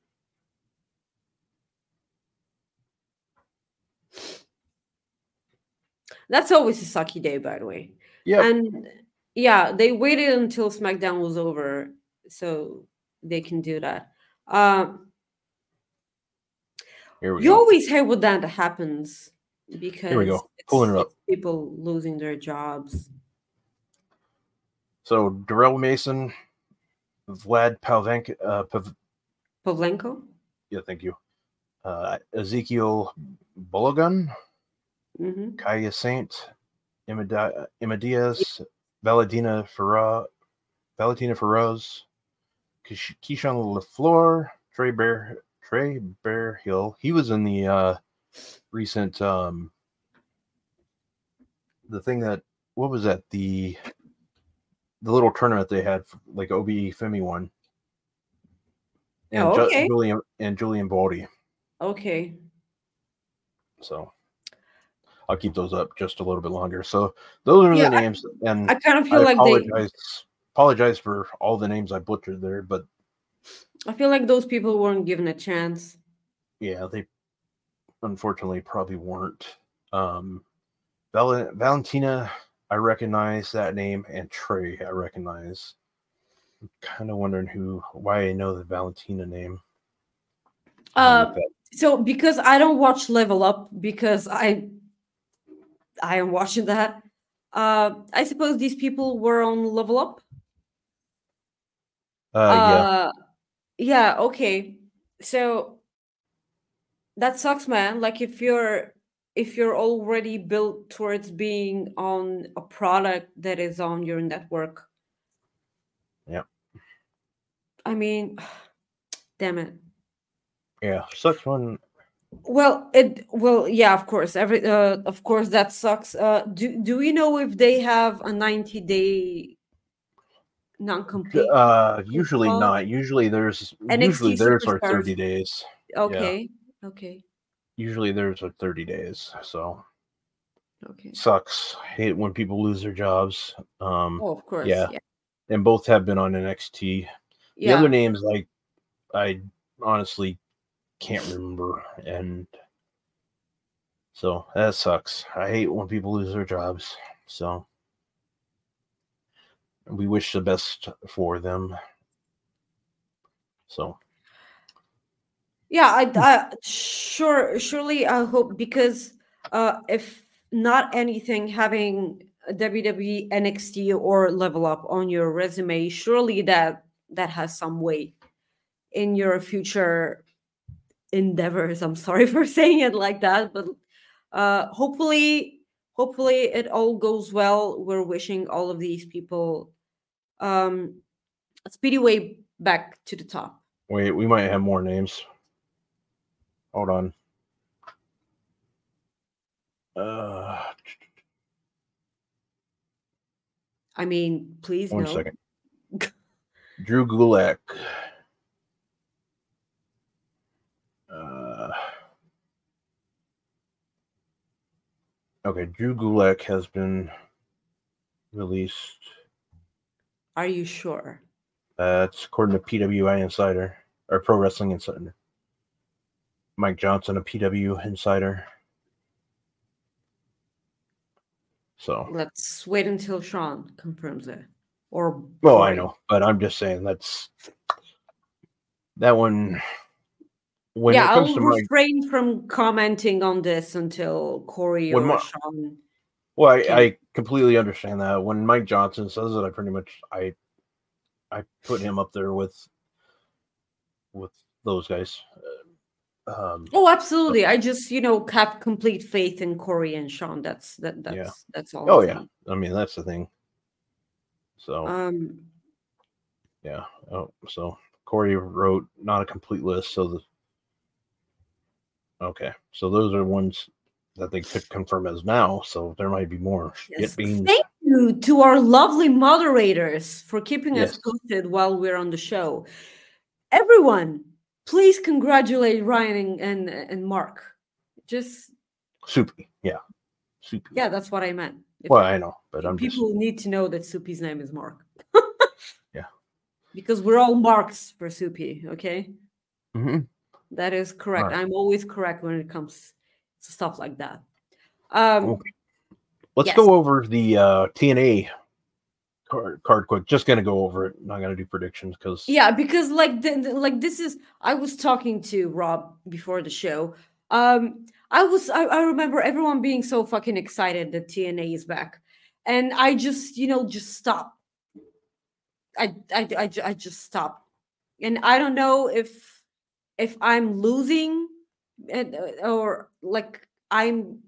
That's always a sucky day, by the way. Yeah. And yeah, they waited until SmackDown was over so they can do that. Um, Here we you go. always hate when that happens because Here we go. it's, Pulling it up. it's people losing their jobs. So Darrell Mason, Vlad Pavlenko, uh, Pav- Pavlenko? yeah, thank you. Uh, Ezekiel Bologun, Mm-hmm. Kaya Saint, Emma, Emma Diaz, Valentina Ferra, Valentina Ferraz, Keyshawn LaFleur, Trey Bear, Trey Bear Hill. He was in the uh, recent um, the thing that what was that the the little tournament they had like O B E Femi won, and Oh, okay. Ju- Julian and Julian Baldy. Okay. So I'll keep those up just a little bit longer. So those are Yeah, the names, and I kind of feel I like apologize. Apologize for all the names I butchered there, but they. I feel like those people weren't given a chance. yeah, they unfortunately probably weren't. Um, Val- Valentina, I recognize that name, and Trey, I recognize. I'm kind of wondering who, why I know the Valentina name. Uh, so because I don't watch Level Up because I I am watching that. Uh, I suppose these people were on Level Up. Uh, yeah. Uh, yeah. Okay. So that sucks, man. Like if you're if you're already built towards being on a product that is on your network. Yeah. I mean, damn it. Yeah, sucks when. Well, it well, yeah, of course. Every uh, of course that sucks. Uh, do do we know if they have a ninety day non-compete? Uh, usually clause? not. Usually there's N X T usually there's our Superstars. thirty days. Okay. Okay. Usually there's a thirty days. So Okay. sucks. Hate when people lose their jobs. Um, Oh, of course. yeah. Yeah. And both have been on N X T. The Yeah. other names, like, I honestly can't remember, and so that sucks. I hate when people lose their jobs. So we wish the best for them. So Yeah, I, I sure surely I hope because uh if not anything having a W W E N X T or Level Up on your resume, surely that that has some weight in your future endeavors. I'm sorry for saying it like that, but uh hopefully hopefully it all goes well. We're wishing all of these people um a speedy way back to the top. wait, we might have more names. Hold on. Uh, I mean, please one no. second. Drew Gulak. Uh, okay, Drew Gulak has been released. Are you sure? That's according to P W I Insider or Pro Wrestling Insider. Mike Johnson, a P W Insider. So Let's wait until Sean confirms it. Or well, Corey. I know, but I'm just saying that's that one. When yeah, it comes I'll to Mike, refrain from commenting on this until Corey when or my, Sean. well, I, can... I completely understand that. When Mike Johnson says it, I pretty much I I put him up there with with those guys. Um, oh, absolutely. I just, you know, have complete faith in Corey and Sean. That's that. That's yeah. that's all. Oh I'm yeah. saying. I mean that's the thing. So Um. yeah. Oh, so Corey wrote not a complete list. So the okay. So those are ones that they could confirm as now. So there might be more. Yes. Shit beans. Thank you to our lovely moderators for keeping Yes. us posted while we're on the show. Everyone, please congratulate Ryan and and, and Mark. Just Soupy. Yeah. Soupy. yeah, that's what I meant. If Well, I know, but I'm people just need to know that Soupy's name is Mark. yeah. Because we're all Marks for Soupy, okay? Mm-hmm. That is correct. Right. I'm always correct when it comes to stuff like that. Um, okay. Let's yes. go over the uh, T N A card, card quick. Just gonna go over it. Not gonna do predictions because yeah, because like the, the- like this is I was talking to Rob before the show. Um, I was I, I remember everyone being so fucking excited that T N A is back, and I just you know just stopped. I I I, ju- I just stopped, and I don't know if if I'm losing, and uh, or like I'm.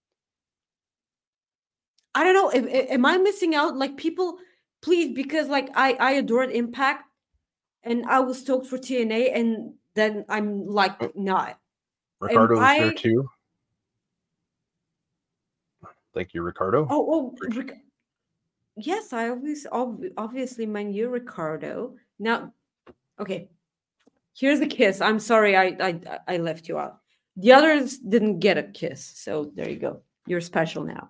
I don't know. If, if- am I missing out? Like people, please, because like I I adored Impact, and I was stoked for T N A, and then I'm like not. Am Ricardo's here I? too. Thank you, Ricardo. Oh, oh, Ric- yes. I always ob- obviously meant you, Ricardo. Now, okay. Here's the kiss. I'm sorry, I I I left you out. The others didn't get a kiss, so there you go. You're special now.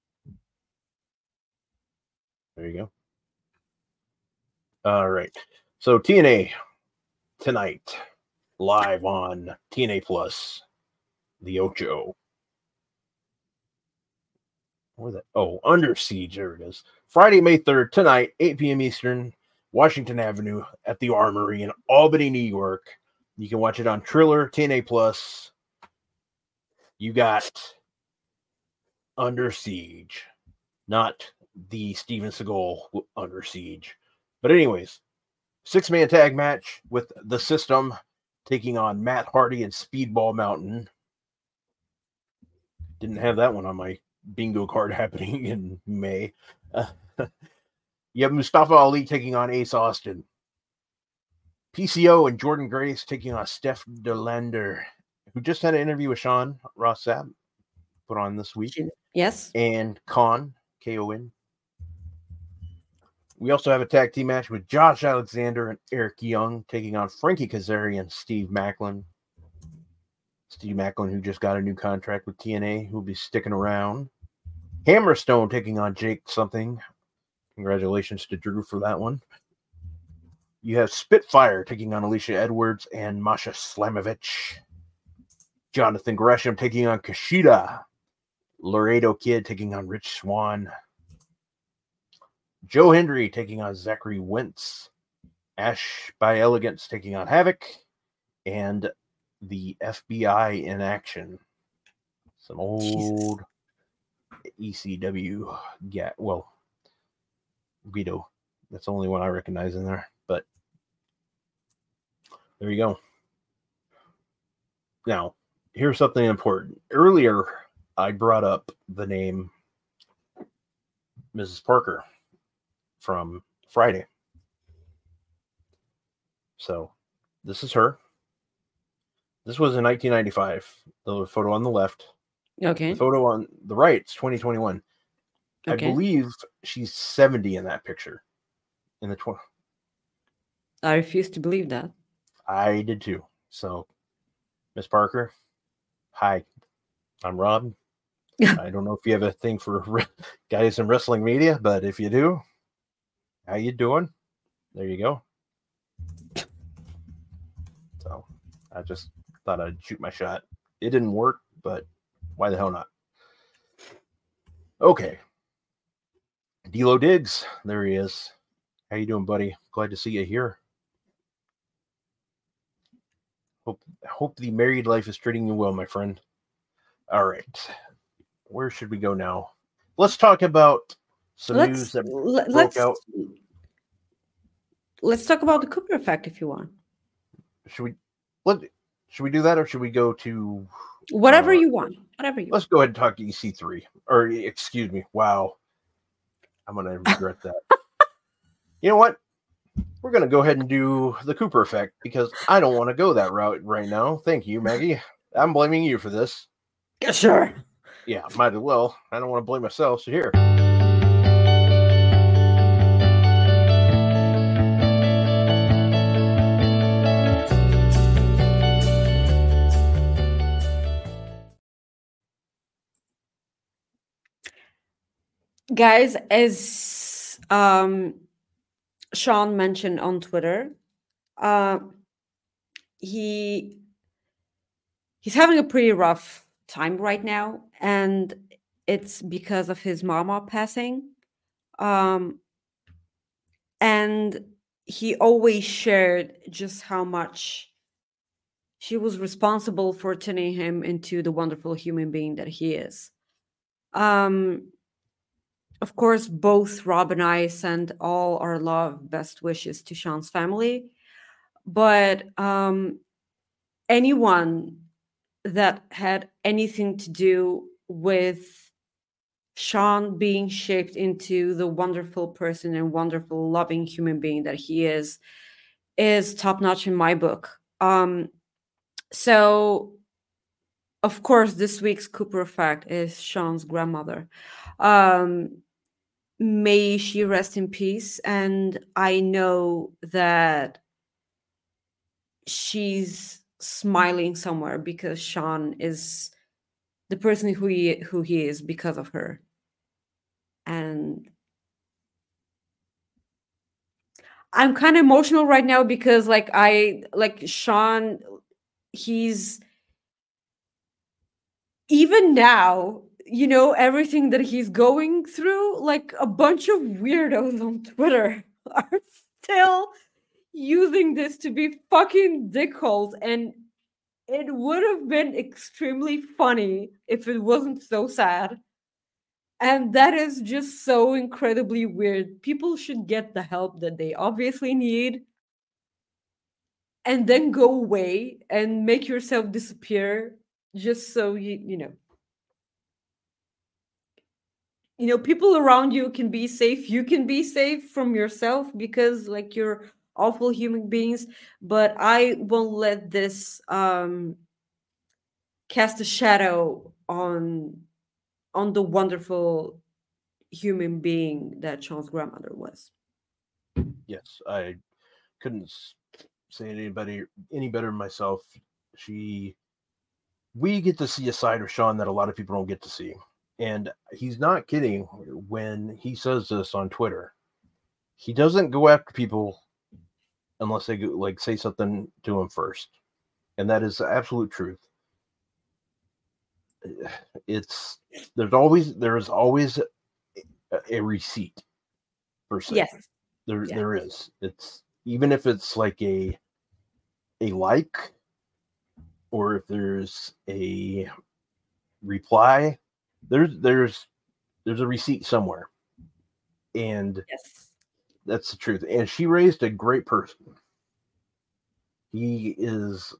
There you go. All right. So T N A tonight, live on T N A Plus, the Ocho. where that? Oh, Under Siege. There it is. Friday, May third, tonight, eight p.m. Eastern, Washington Avenue at the Armory in Albany, New York. You can watch it on Triller, T N A Plus. You got Under Siege, not the Steven Seagal Under Siege. But anyways, six-man tag match with The System taking on Matt Hardy and Speedball Mountain. Didn't have that one on my bingo card happening in May. Uh, you have Mustafa Ali taking on Ace Austin. P C O and Jordan Grace taking on Steph DeLander, who just had an interview with Sean Ross Sapp, put on this week. Yes. And Khan, K O N. We also have a tag team match with Josh Alexander and Eric Young taking on Frankie Kazarian and Steve Macklin. Steve Macklin, who just got a new contract with T N A, who'll be sticking around. Hammerstone taking on Jake something. Congratulations to Drew for that one. You have Spitfire taking on Alicia Edwards and Masha Slamovich. Jonathan Gresham taking on Kushida. Laredo Kid taking on Rich Swann. Joe Hendry taking on Zachary Wentz. Ash by Elegance taking on Havoc. And the F B I in action. Some old Jesus. E C W. Yeah, well, Guido. That's the only one I recognize in there. But there you go. Now, here's something important. Earlier, I brought up the name Missus Parker from Friday. So, this is her. This was in nineteen ninety-five. The photo on the left. Okay. The photo on the right is twenty twenty-one. Okay. I believe she's seventy in that picture. In the twenty. I refuse to believe that. I did too. So, Miss Parker, hi. I'm Rob. I don't know if you have a thing for re- guys in wrestling media, but if you do, how you doing? There you go. So, I just thought I'd shoot my shot. It didn't work, but why the hell not? Okay. D'Lo Diggs, there he is. How you doing, buddy? Glad to see you here. Hope hope the married life is treating you well, my friend. All right. Where should we go now? Let's talk about some let's, news that let, broke let's, out. Let's talk about the Cooper effect if you want. Should we let should we do that, or should we go to whatever uh, you want? Whatever you let's want. go ahead and talk E C three. Or excuse me. Wow. I'm gonna regret that. You know what? We're going to go ahead and do the Cooper effect because I don't want to go that route right now. Thank you, Maggie. I'm blaming you for this. Yeah, sure. Yeah, might as well. I don't want to blame myself. So here. Guys, as um Sean mentioned on Twitter, uh, he he's having a pretty rough time right now, and it's because of his mama passing. Um, and he always shared just how much she was responsible for turning him into the wonderful human being that he is. Um, Of course, both Rob and I send all our love, best wishes to Sean's family. But um, anyone that had anything to do with Sean being shaped into the wonderful person and wonderful, loving human being that he is, is top-notch in my book. Um, so, of course, this week's Cooper effect is Sean's grandmother. Um, May she rest in peace. And I know that she's smiling somewhere because Sean is the person who he, who he is because of her. And I'm kind of emotional right now because like I like Sean, he's even now you know, everything that he's going through, like a bunch of weirdos on Twitter are still using this to be fucking dickholes. And it would have been extremely funny if it wasn't so sad. And that is just so incredibly weird. People should get the help that they obviously need and then go away and make yourself disappear just so you, you know, you know, people around you can be safe. You can be safe from yourself because like you're awful human beings. But I won't let this um cast a shadow on on the wonderful human being that Sean's grandmother was. Yes, I couldn't s- say anybody any better than myself. She, we get to see a side of Sean that a lot of people don't get to see, and he's not kidding when he says this on Twitter. He doesn't go after people unless they go, like say something to him first, and that is the absolute truth. It's there's always there's always a, a receipt per se. Yes. There Yeah. there is. It's even if it's like a a like or if there's a reply, there's there's there's a receipt somewhere. And Yes. that's the truth. And she raised a great person. He is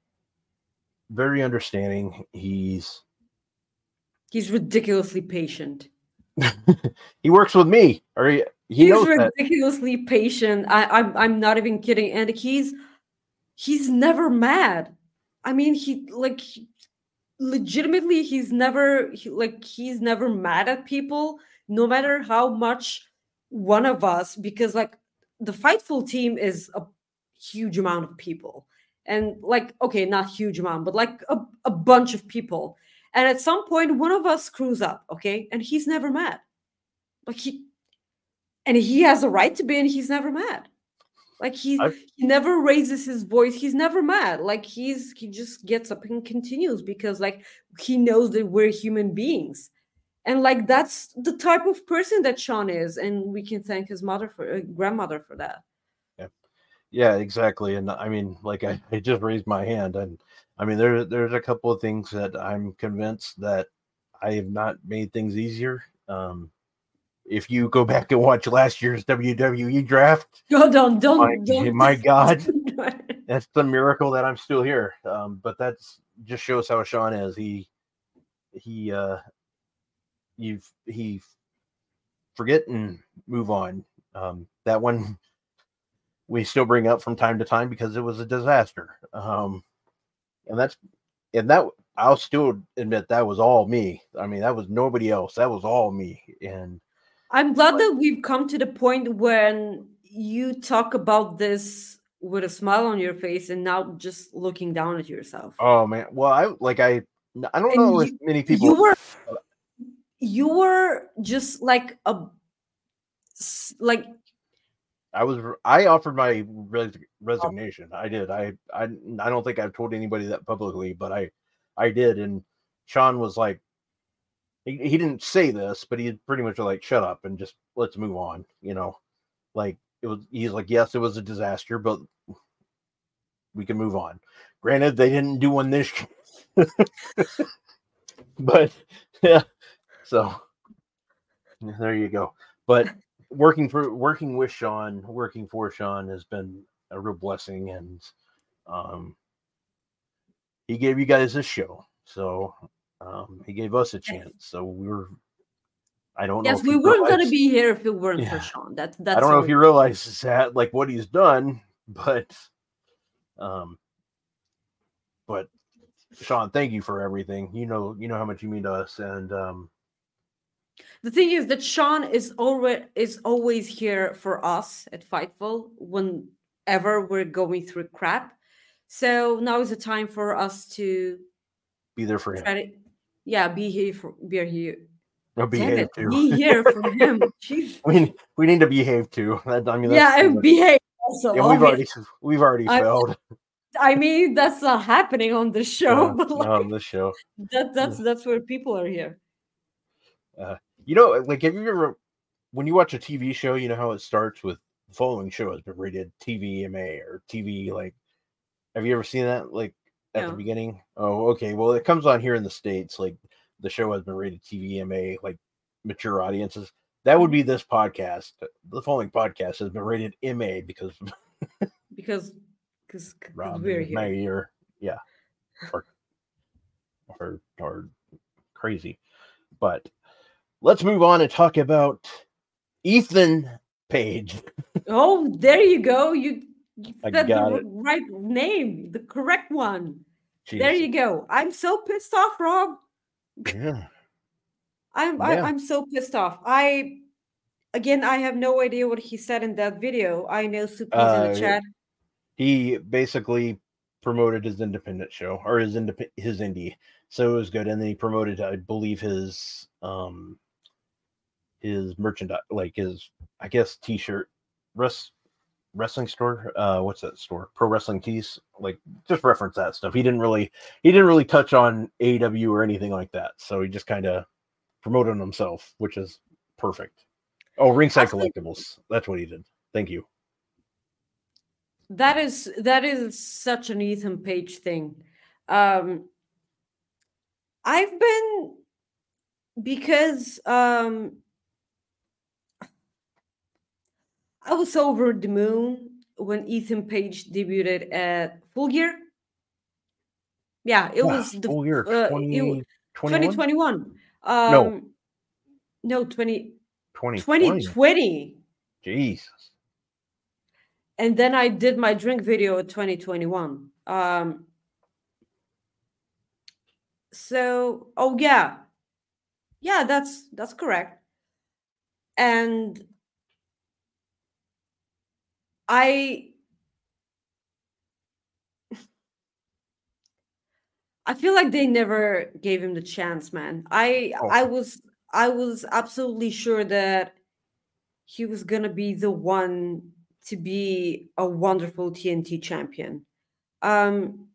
very understanding. He's He's ridiculously patient. he works with me. Or he, he He's knows that. ridiculously patient. I, I'm I'm not even kidding. And he's he's never mad. I mean, he like he- legitimately he's never he, like he's never mad at people, no matter how much one of us, because like the Fightful team is a huge amount of people. And like, okay, not huge amount, but like a, a bunch of people. And at some point, one of us screws up, okay? And he's never mad. Like he and he has a right to be, and he's never mad. Like he I've- he never raises his voice. He's never mad. Like he's he just gets up and continues because like he knows that we're human beings, and like that's the type of person that Sean is, and we can thank his mother for uh, grandmother for that. Yeah, exactly. And I mean, like I, I just raised my hand, and I mean there there's a couple of things that I'm convinced that I have not made things easier. Um, if you go back and watch last year's W W E draft, No, don't don't my, don't. my God, that's the miracle that I'm still here. Um, but that's just shows how Sean is. He he uh you've he forget and move on. Um, that one we still bring up from time to time because it was a disaster. Um, and that's and that I'll still admit that was all me. I mean, that was nobody else. That was all me. And I'm glad that we've come to the point when you talk about this with a smile on your face and not just looking down at yourself. oh man, well I like I I don't And know if you- many people You were you were just like a s- like I was I offered my res- resignation. I did. I I I don't think I've told anybody that publicly, but I I did. And Sean was like, he, he didn't say this, but he pretty much like, shut up and just let's move on. You know, like it was. He's like, yes, it was a disaster, but we can move on. Granted, they didn't do one this year, but yeah. So there you go. But working for working with Sean, working for Sean has been a real blessing, and um, he gave you guys this show, so um, he gave us a chance. So we were. I don't know. yes, if we you weren't gonna realize- be here if it weren't Yeah. for Sean. That's that's I don't know all. if you realize that, like what he's done, but um, but Sean, thank you for everything. You know, you know how much you mean to us, and um, The thing is that Sean is already is always here for us at Fightful whenever we're going through crap. So now is the time for us to be there for him. try to, yeah, be here for be here. No, Damn behave it, too. be here for him. Jeez. I mean, we need to behave too. That, I mean, that's Yeah, too and much. behave also. And we've already obviously. we've already I- failed I mean, that's not happening on the show, uh, but like on this show. that that's that's where people are here. Uh, you know, like have you ever when you watch a T V show, you know how it starts with the following show has been rated T V M A or T V like. Have you ever seen that like at No. the beginning? Oh, okay. Well, it comes on here in the States. Like the show has been rated T V M A, like mature audiences. That would be this podcast. The following podcast has been rated M A because because because Rob we're and here. Maggie are yeah, are, are are crazy. But let's move on and talk about Ethan Page. Oh, there you go. You, you I said the got r- it. right name, the correct one. There Jeez. you go. I'm so pissed off, Rob. Yeah. I'm I, Yeah. I'm so pissed off. I again, I have no idea what he said in that video. I know Soupy's in the Uh, chat. he basically promoted his independent show or his indep- his indie, so it was good. And then he promoted, I believe, his um his merchandise, like his I guess t-shirt, res- wrestling store. Uh, what's that store? Pro Wrestling Tees. Like just reference that stuff. He didn't really he didn't really touch on A E W or anything like that. So he just kind of promoted himself, which is perfect. Oh, Ringside Actually, Collectibles. That's what he did. Thank you. that is that is such an Ethan Page thing. Um, I've been because um I was over the moon when Ethan Page debuted at Full Gear. Yeah, it Wow, was the full year uh, it, twenty twenty-one? twenty twenty-one. No, Um, no, twenty, twenty twenty. twenty twenty. Jesus. And then I did my drink video at twenty twenty-one. Um, so, oh yeah, yeah, that's that's correct. And I I feel like they never gave him the chance, man. I Oh, I was I was absolutely sure that he was gonna be the one to be a wonderful T N T champion. Um,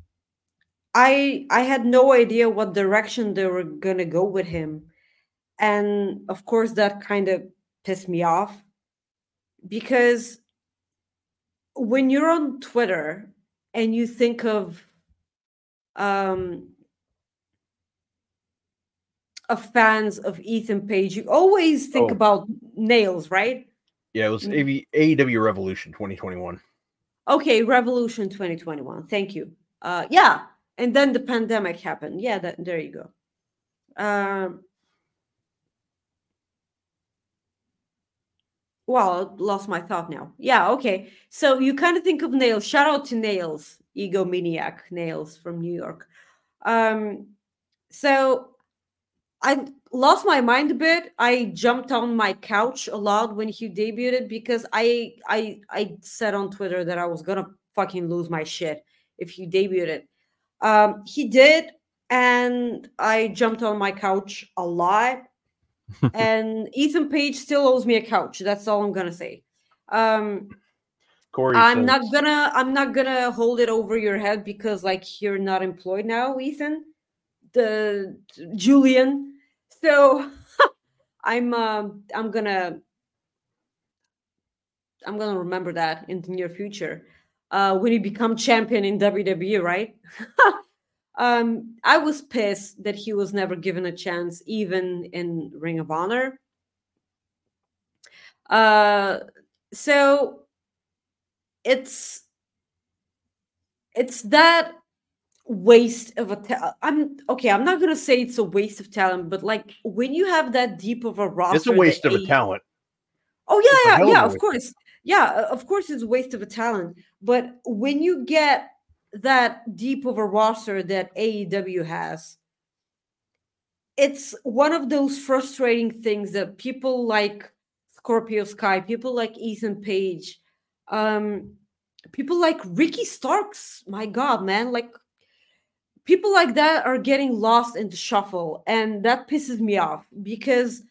I I had no idea what direction they were gonna go with him, and of course that kind of pissed me off because when you're on Twitter and you think of um of fans of Ethan Page, you always think oh, about Nails, right? yeah, it was Mm, A V A E W Revolution twenty twenty-one. Okay, Revolution twenty twenty-one. Thank you. Uh, yeah, and then the pandemic happened. Yeah, that there you go. Um, well, I lost my thought now. Yeah, okay. So you kind of think of Nails. Shout out to Nails, egomaniac Nails from New York. Um, so I lost my mind a bit. I jumped on my couch a lot when he debuted because I I I said on Twitter that I was gonna fucking lose my shit if he debuted. Um, he did, and I jumped on my couch a lot. And Ethan Page still owes me a couch. That's all I'm gonna say. Um, Corey I'm says, not gonna I'm not gonna hold it over your head because like you're not employed now, Ethan. The Julian. So I'm um I'm gonna I'm gonna remember that in the near future. Uh when you become champion in W W E, right? um I was pissed that he was never given a chance even in Ring of Honor. Uh so it's it's that waste of a ta- I'm okay, I'm not gonna say it's a waste of talent, but like when you have that deep of a it's a roster that waste of a a talent. Oh It's a yeah, yeah, hell of yeah, a of waste. course. Yeah, uh, of course it's a waste of a talent. But when you get that deep of a roster that A E W has, it's one of those frustrating things that people like Scorpio Sky, people like Ethan Page, um, people like Ricky Starks, my God, man, like people like that are getting lost in the shuffle, and that pisses me off because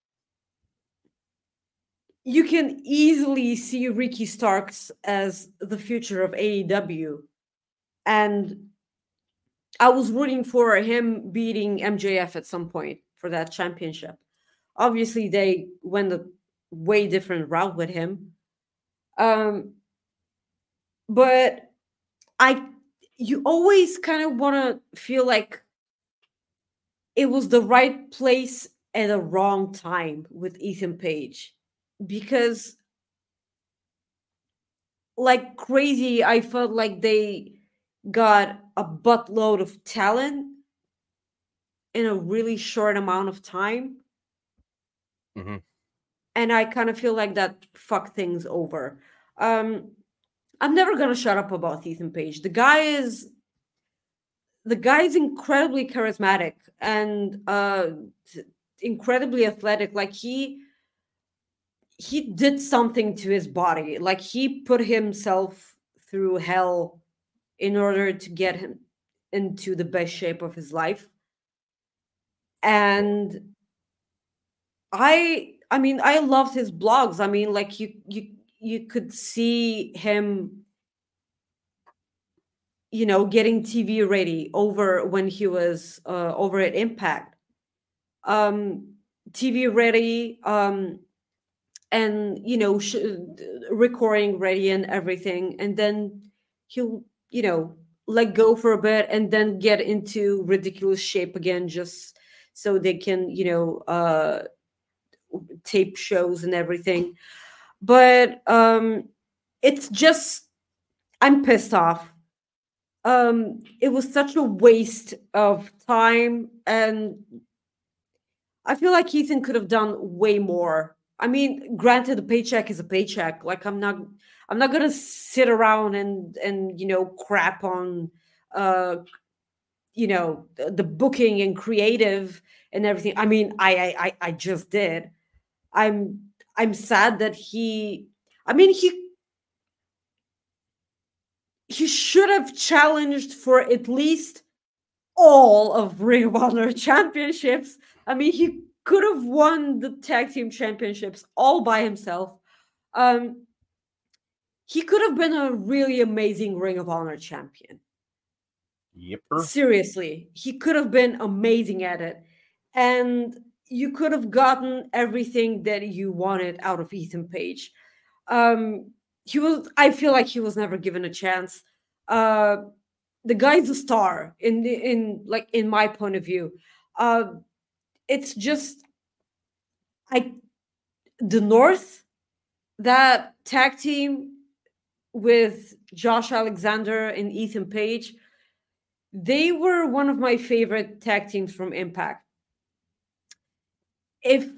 you can easily see Ricky Starks as the future of A E W. And I was rooting for him beating M J F at some point for that championship. Obviously, they went a way different route with him. Um, but I, you always kind of want to feel like it was the right place at the wrong time with Ethan Page, because like crazy, I felt like they got a buttload of talent in a really short amount of time. Mm-hmm. And I kind of feel like that fucked things over. Um, I'm never gonna shut up about Ethan Page. The guy is the guy is incredibly charismatic and uh, t- incredibly athletic. Like he he did something to his body. Like he put himself through hell in order to get him into the best shape of his life. And I I mean I loved his blogs. I mean like you you you could see him, you know, getting T V ready over when he was uh, over at Impact. Um T V ready, um and you know sh- recording ready and everything, and then he'll, you know, let go for a bit and then get into ridiculous shape again, just so they can, you know, uh tape shows and everything. But um it's just, I'm pissed off. Um it was such a waste of time, and I feel like Ethan could have done way more. I mean, granted, a paycheck is a paycheck. Like I'm not, I'm not gonna sit around and and you know crap on, uh, you know, the, the booking and creative and everything. I mean, I I I I just did. I'm I'm sad that he. I mean, he he should have challenged for at least all of Ring of Honor championships. I mean, he could have won the tag team championships all by himself. Um, he could have been a really amazing Ring of Honor champion. Yipper. Seriously, he could have been amazing at it. And you could have gotten everything that you wanted out of Ethan Page. Um, he was, I feel like he was never given a chance. Uh, the guy's a star in the, in like in my point of view. Uh, it's just I the North, that tag team with Josh Alexander and Ethan Page, they were one of my favorite tag teams from Impact. If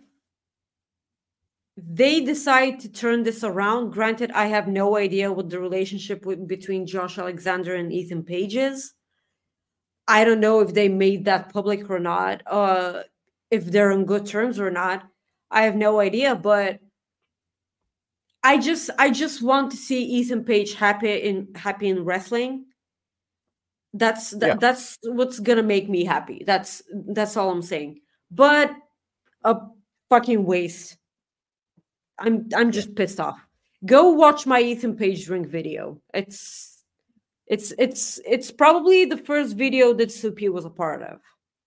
they decide to turn this around, granted, I have no idea what the relationship with, between Josh Alexander and Ethan Page is. I don't know if they made that public or not, uh, if they're on good terms or not. I have no idea, but I just I just want to see Ethan Page happy in happy in wrestling. That's that, Yeah. that's what's gonna make me happy. That's that's all I'm saying. But a fucking waste. I'm I'm just pissed off. Go watch my Ethan Page drink video. It's it's it's it's probably the first video that Supi was a part of.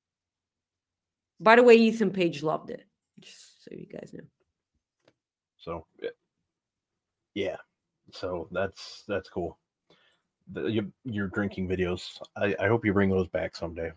By the way, Ethan Page loved it. Just so you guys know. So yeah, so that's that's cool. The, your, your drinking videos. I, I hope you bring those back someday.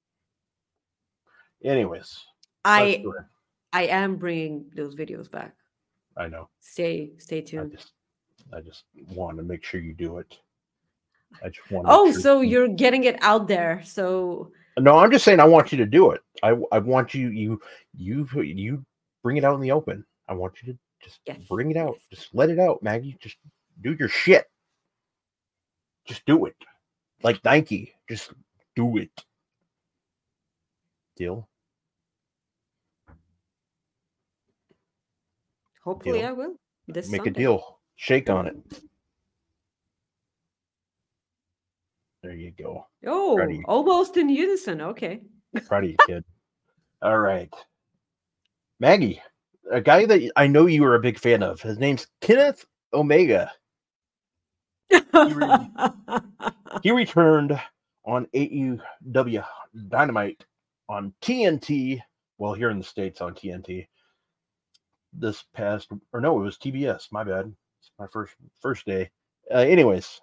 Anyways, I I am bringing those videos back. I know. Stay stay I tuned. just I just want to make sure you do it. I just want. Oh, sure so you... you're getting it out there. So no, I'm just saying I want you to do it. I I want you you you you bring it out in the open. I want you to just yes. bring it out. Just let it out, Maggie. Just do your shit. Just do it. Like Nike. Just do it. Deal? Hopefully deal. I will. This Make Sunday. a deal. Shake on it. There you go. Oh, you. almost in unison. Okay. Proud of you, kid. All right. Maggie, a guy that I know you are a big fan of. His name's Kenneth Omega. He, re- he returned on A E W Dynamite on T N T. Well, here in the States on T N T. this past, or no, it was T B S. My bad. It's my first first day. Uh, anyways,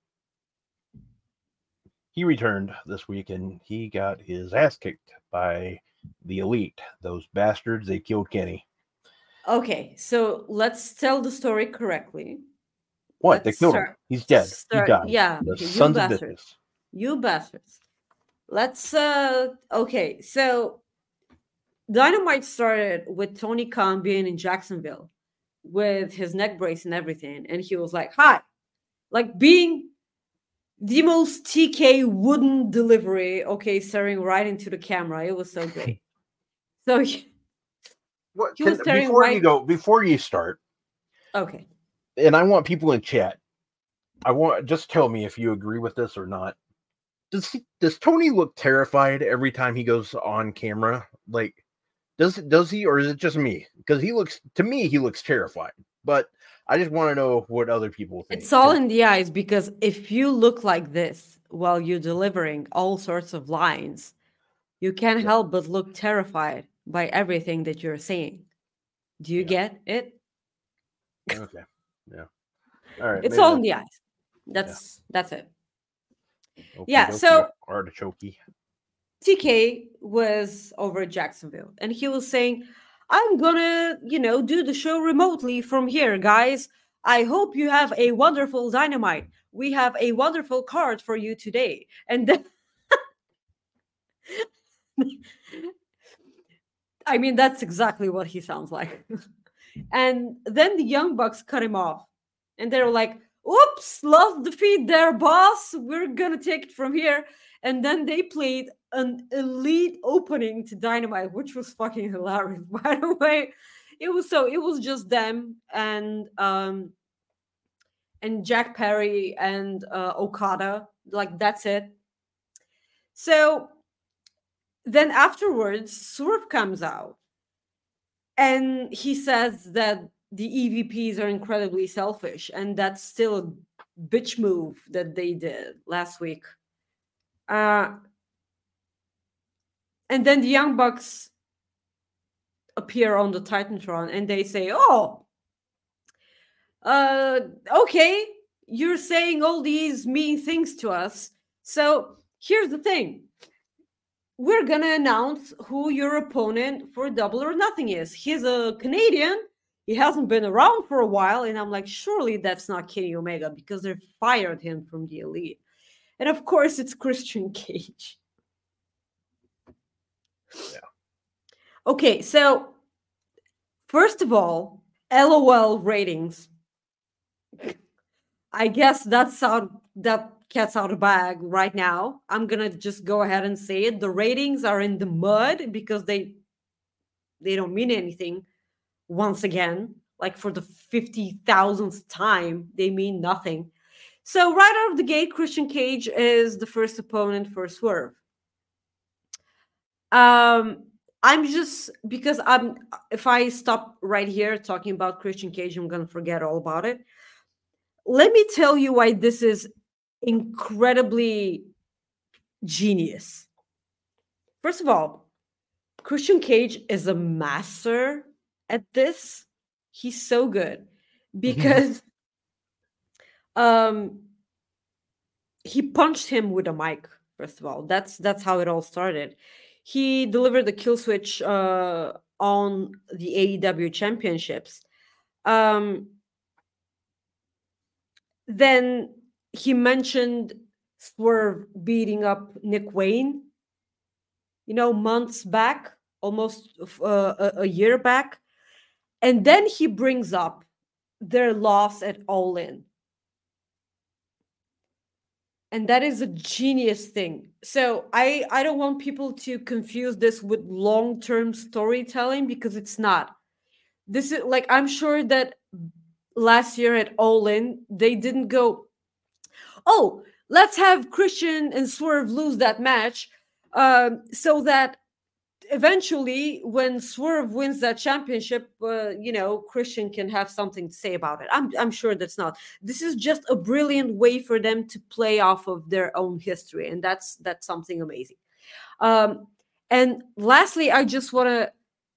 he returned this week and he got his ass kicked by the Elite. Those bastards, they killed Kenny. Okay, so let's tell the story correctly. What? Let's they killed start, him. He's dead. Start, he died. Yeah, The okay, you sons of bastards. bitches. You bastards. Let's, uh, okay, so Dynamite started with Tony Khan being in Jacksonville with his neck brace and everything. And he was like, hi, like being the most T K wooden delivery, okay, staring right into the camera. It was so great. So he, What, he can, was staring before right. you go, before you start, Okay. and I want people in chat, I want, just tell me if you agree with this or not. Does he, does Tony look terrified every time he goes on camera? Like, does does he, or is it just me? Because he looks, to me, he looks terrified. But I just want to know what other people think. It's all in the eyes, because if you look like this while you're delivering all sorts of lines, you can't Yeah. help but look terrified by everything that you're saying. Do you Yeah. get it? Okay. Yeah. All right. It's maybe all in that's- the eyes. That's that's it. okay, Yeah, okay, so- artichoke. T K was over at Jacksonville and he was saying, I'm gonna, you know, do the show remotely from here, guys. I hope you have a wonderful Dynamite. We have a wonderful card for you today. And then I mean, that's exactly what he sounds like. And then the Young Bucks cut him off. And they were like, oops, lost the feed there, boss. We're going to take it from here. And then they played an Elite opening to Dynamite, which was fucking hilarious, by the way. It was so, it was just them and, um, and Jack Perry and uh, Okada. Like, that's it. So then afterwards, Swerve comes out and he says that the E V Ps are incredibly selfish, and that's still a bitch move that they did last week. Uh, and then the Young Bucks appear on the Titantron and they say, oh, uh, okay, you're saying all these mean things to us. So here's the thing. We're going to announce who your opponent for Double or Nothing is. He's a Canadian. He hasn't been around for a while. And I'm like, surely that's not Kenny Omega because they fired him from the Elite. And of course, it's Christian Cage. Yeah. Okay, so first of all, LOL ratings. I guess that's out, that cat's out of bag right now. I'm gonna just go ahead and say it. The ratings are in the mud because they they don't mean anything. Once again, like for the fifty thousandth time, they mean nothing. So right out of the gate, Christian Cage is the first opponent for Swerve. Um, I'm just because I'm if I stop right here talking about Christian Cage, I'm gonna forget all about it. Let me tell you why this is incredibly genius. First of all, Christian Cage is a master at this. He's so good because um he punched him with a mic. First of all, that's that's how it all started. He delivered the kill switch uh, on the A E W championships. Um, then he mentioned Swerve beating up Nick Wayne, you know, months back, almost uh, a, a year back. And then he brings up their loss at All In. And that is a genius thing. So I, I don't want people to confuse this with long-term storytelling because it's not. This is like, I'm sure that last year at All In, they didn't go, oh, let's have Christian and Swerve lose that match um, so that eventually when Swerve wins that championship, uh, you know, Christian can have something to say about it. I'm, I'm sure that's not. This is just a brilliant way for them to play off of their own history. And that's, that's something amazing. Um, and lastly, I just want to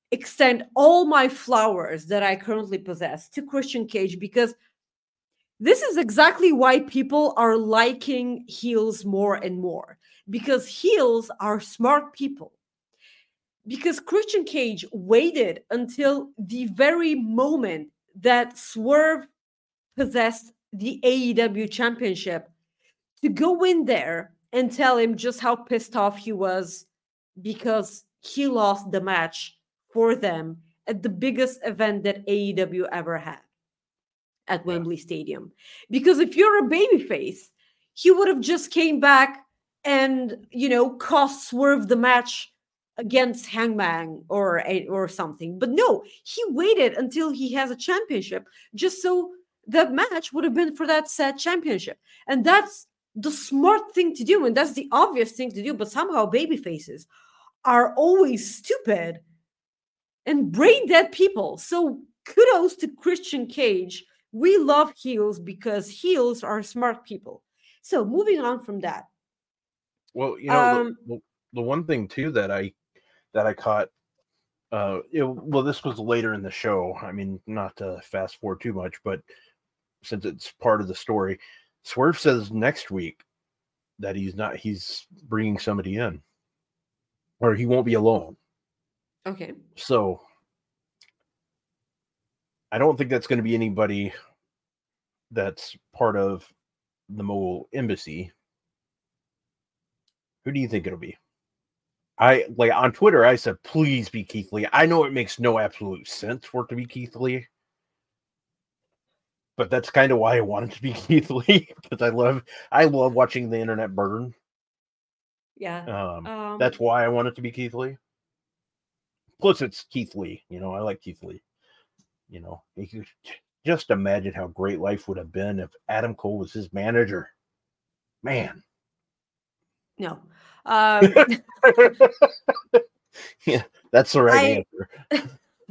extend all my flowers that I currently possess to Christian Cage, because this is exactly why people are liking heels more and more, because heels are smart people. Because Christian Cage waited until the very moment that Swerve possessed the A E W championship to go in there and tell him just how pissed off he was because he lost the match for them at the biggest event that A E W ever had at Yeah. Wembley Stadium. Because if you're a babyface, he would have just came back and, you know, cost Swerve the match against Hangman or or something. But no, he waited until he has a championship just so that match would have been for that said championship. And that's the smart thing to do, and that's the obvious thing to do. But somehow baby faces are always stupid and brain dead people. So kudos to Christian Cage. We love heels because heels are smart people. So moving on from that. Well, you know, Um, the, the, the one thing too that I that I caught, uh, it, well, this was later in the show. I mean, not to fast forward too much, but since it's part of the story, Swerve says next week that he's not he's bringing somebody in, or he won't be alone. okay. So I don't think that's going to be anybody that's part of the Mogul Embassy. Who do you think it'll be? I like on Twitter, I said, please be Keith Lee. I know it makes no absolute sense for it to be Keith Lee, but that's kind of why I want it to be Keith Lee, because I love I love watching the internet burn. Yeah. Um, Um, that's why I want it to be Keith Lee. Plus, it's Keith Lee. You know, I like Keith Lee. You know, you could just imagine how great life would have been if Adam Cole was his manager. Man. no. Um, Yeah, that's the right I- answer.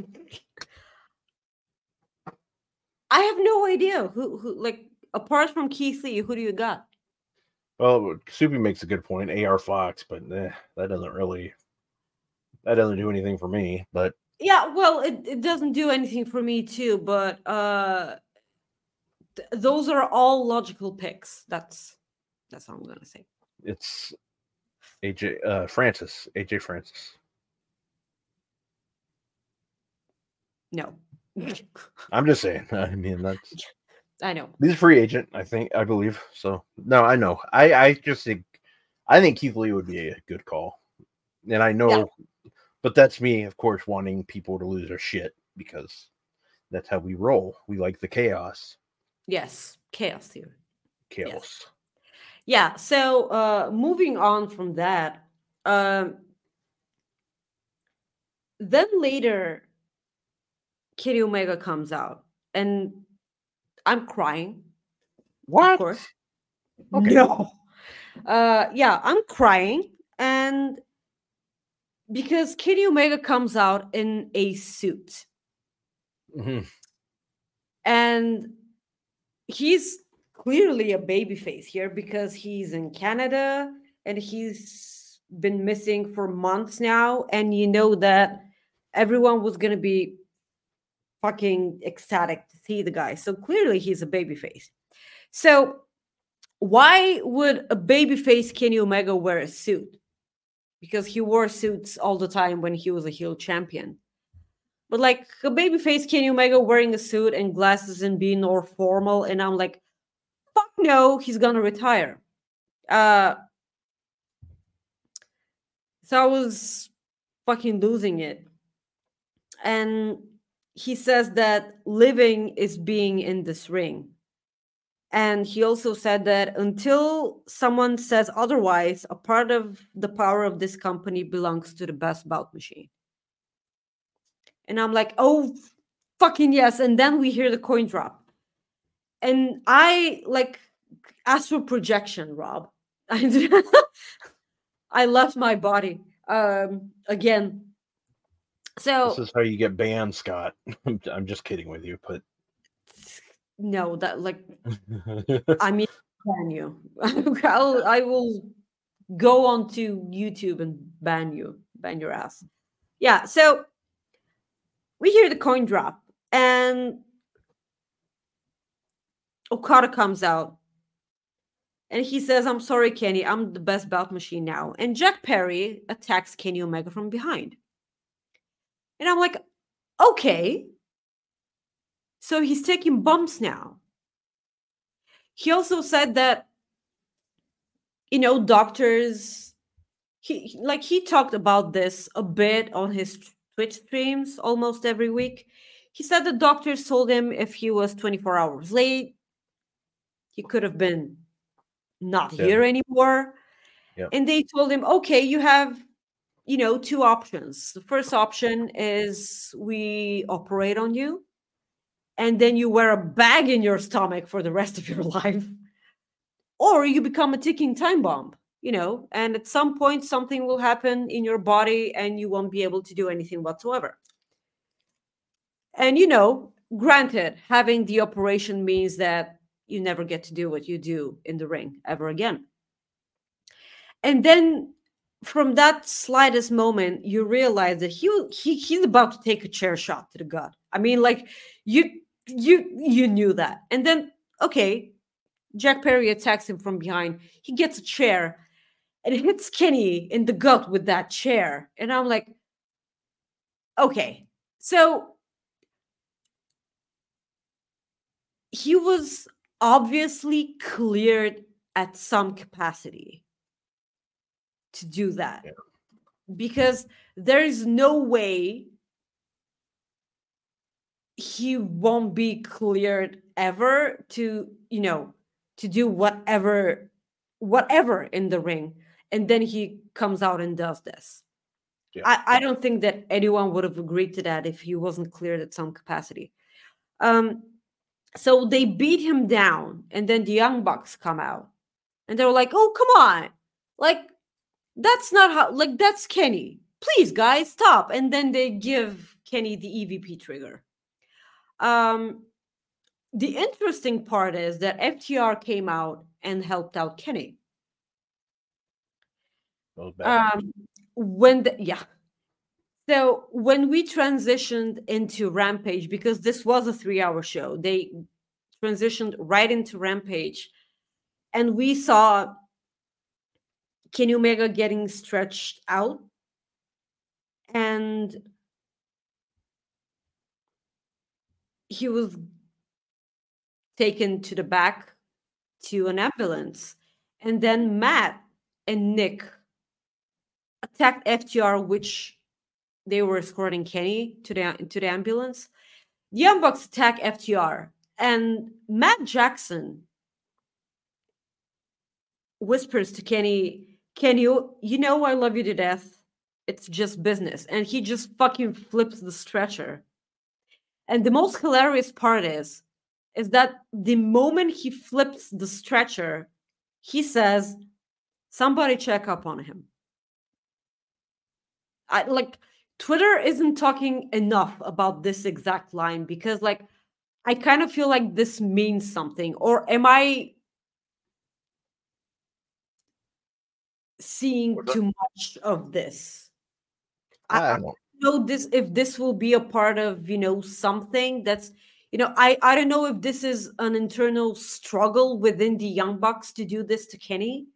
I have no idea who, who, like, apart from Keith Lee, who do you got? Well, Soupy makes a good point. A R Fox, but eh, that doesn't really that doesn't do anything for me. But Yeah, well, it, it doesn't do anything for me too, but uh, th- those are all logical picks. That's that's all I'm gonna say. it's A J uh, Francis, A J Francis. No, I'm just saying. I mean, that's I know. he's a free agent. I think I believe so. No, I know. I I just think I think Keith Lee would be a good call, and I know. Yeah. But that's me, of course, wanting people to lose their shit because that's how we roll. We like the chaos. Yes, chaos theory. Chaos. Yes. Yeah. So uh, moving on from that, um, then later, Kenny Omega comes out, and I'm crying. What? Of course. Okay. No. Uh, yeah, I'm crying, and because Kenny Omega comes out in a suit, Mhm. and he's clearly a babyface here because he's in Canada and he's been missing for months now, and you know that everyone was gonna be fucking ecstatic to see the guy. So clearly he's a babyface. So why would a babyface Kenny Omega wear a suit? Because he wore suits all the time when he was a heel champion. But like a babyface Kenny Omega wearing a suit and glasses and being more formal, and I'm like, fuck no, he's gonna retire. Uh so I was fucking losing it. And he says that living is being in this ring. And he also said that until someone says otherwise, a part of the power of this company belongs to the best bout machine. And I'm like, oh, fucking yes. And then we hear the coin drop. And I, like, astral projection, Rob. I left my body um, again. So This is how you get banned, Scott. I'm, I'm just kidding with you, but no, that like I mean, ban you. I'll, I will go on to YouTube and ban you, ban your ass. Yeah. So we hear the coin drop, and Okada comes out, and he says, "I'm sorry, Kenny. I'm the best bout machine now." And Jack Perry attacks Kenny Omega from behind. And I'm like, okay. So he's taking bumps now. He also said that, you know, doctors, he like he talked about this a bit on his Twitch streams almost every week. He said the doctors told him if he was twenty-four hours late, he could have been not Yeah. here anymore. Yeah. And they told him, okay, you have, you know, two options. The first option is we operate on you, and then you wear a bag in your stomach for the rest of your life. Or you become a ticking time bomb, you know, and at some point something will happen in your body and you won't be able to do anything whatsoever. And, you know, granted, having the operation means that you never get to do what you do in the ring ever again. And then from that slightest moment, you realize that he, he he's about to take a chair shot to the gut. I mean, like, you you you knew that. And then, okay, Jack Perry attacks him from behind. He gets a chair and it hits Kenny in the gut with that chair. And I'm like, okay. So he was obviously cleared at some capacity to do that. Yeah. Because there is no way he won't be cleared ever to, you know, to do whatever, whatever in the ring. And then he comes out and does this. Yeah. I, I don't think that anyone would have agreed to that if he wasn't cleared at some capacity. Um, so they beat him down, and then the Young Bucks come out. And they were like, oh, come on. Like, that's not how, like, that's Kenny. Please, guys, stop. And then they give Kenny the E V P trigger. Um, the interesting part is that F T R came out and helped out Kenny. Um, when the, yeah. So when we transitioned into Rampage, because this was a three-hour show, they transitioned right into Rampage, and we saw Kenny Omega getting stretched out, and he was taken to the back to an ambulance. And then Matt and Nick attacked F T R, which they were escorting Kenny to the, to the ambulance. The Young Bucks attack F T R, and Matt Jackson whispers to Kenny, Kenny, you know I love you to death. It's just business. And he just fucking flips the stretcher. And the most hilarious part is, is that the moment he flips the stretcher, he says, somebody check up on him. I like Twitter isn't talking enough about this exact line, because like I kind of feel like this means something. Or am I seeing too much of this? I I, I don't know. don't know this if this will be a part of, you know, something that's, you know, I, I don't know if this is an internal struggle within the Young Bucks to do this to Kenny.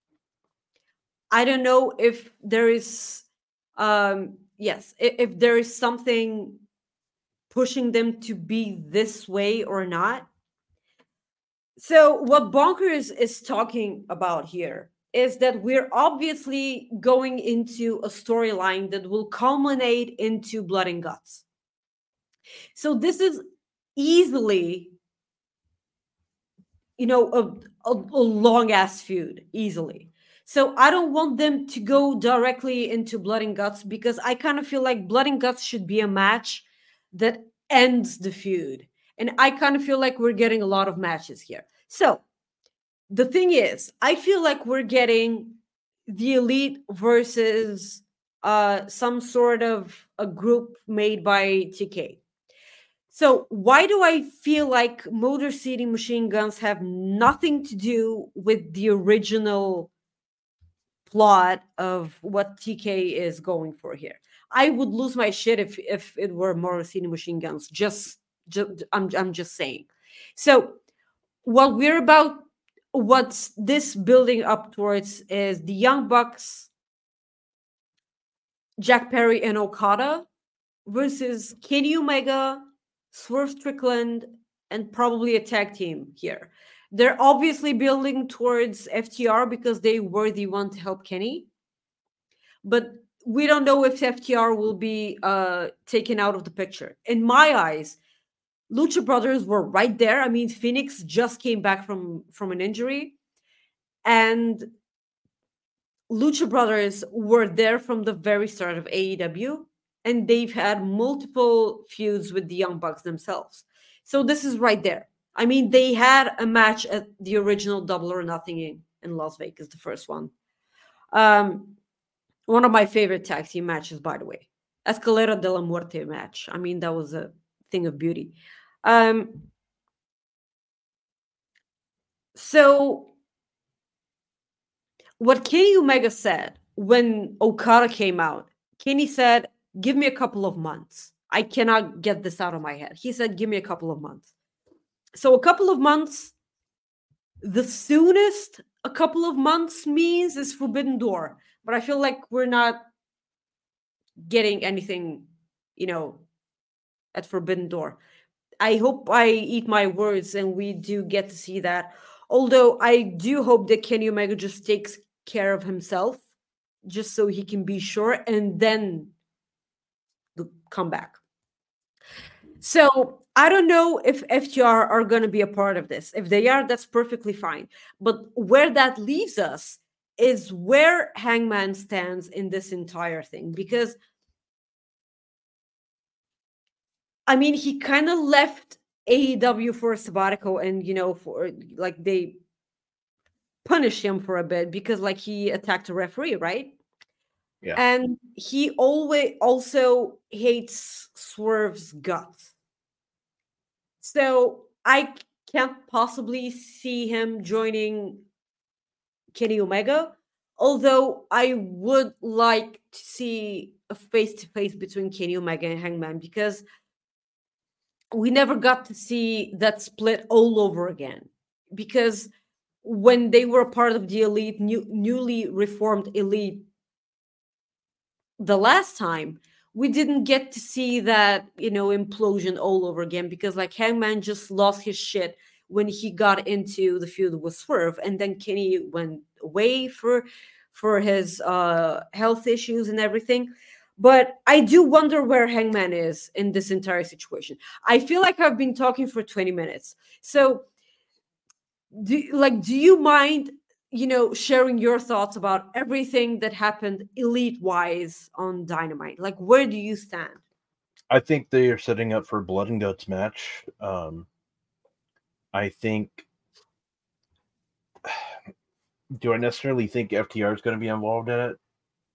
I don't know if there is, um, yes, if, if there is something pushing them to be this way or not. So what Bonkers is talking about here is that we're obviously going into a storyline that will culminate into Blood and Guts. So this is easily, you know, a, a, a long-ass feud, easily. So I don't want them to go directly into Blood and Guts, because I kind of feel like Blood and Guts should be a match that ends the feud. And I kind of feel like we're getting a lot of matches here. So the thing is, I feel like we're getting the Elite versus uh, some sort of a group made by T K. So why do I feel like Motor City Machine Guns have nothing to do with the original plot of what T K is going for here? I would lose my shit if if it were Morosini Machine Guns. Just, just I'm I'm just saying. So what we're about, what's this building up towards is the Young Bucks, Jack Perry, and Okada versus Kenny Omega, Swerve Strickland, and probably a tag team here. They're obviously building towards F T R because they were the one to help Kenny. But we don't know if F T R will be uh, taken out of the picture. In my eyes, Lucha Brothers were right there. I mean, Phoenix just came back from, from an injury. And Lucha Brothers were there from the very start of A E W. And they've had multiple feuds with the Young Bucks themselves. So this is right there. I mean, they had a match at the original Double or Nothing in, in Las Vegas, the first one. Um, one of my favorite tag team matches, by the way. Escalera de la Muerte match. I mean, that was a thing of beauty. Um, so, what Kenny Omega said when Okada came out, Kenny said, give me a couple of months. I cannot get this out of my head. He said, give me a couple of months. So a couple of months, the soonest a couple of months means is Forbidden Door. But I feel like we're not getting anything, you know, at Forbidden Door. I hope I eat my words and we do get to see that. Although I do hope that Kenny Omega just takes care of himself just so he can be sure and then come back. So I don't know if F T R are going to be a part of this. If they are, that's perfectly fine. But where that leaves us is where Hangman stands in this entire thing. Because, I mean, he kind of left A E W for a sabbatical and, you know, for like they punished him for a bit because like he attacked a referee, right? Yeah. And he always also hates Swerve's guts. So I can't possibly see him joining Kenny Omega, although I would like to see a face-to-face between Kenny Omega and Hangman because we never got to see that split all over again. Because when they were part of the Elite, new, newly reformed Elite, the last time, we didn't get to see that, you know, implosion all over again because like Hangman just lost his shit when he got into the feud with Swerve, and then Kenny went away for for his uh, health issues and everything. But I do wonder where Hangman is in this entire situation. I feel like I've been talking for twenty minutes. So, do like, do you mind, you know, sharing your thoughts about everything that happened Elite-wise on Dynamite? Like, where do you stand? I think they are setting up for a Blood and Guts match. Um, I think... Do I necessarily think F T R is going to be involved in it?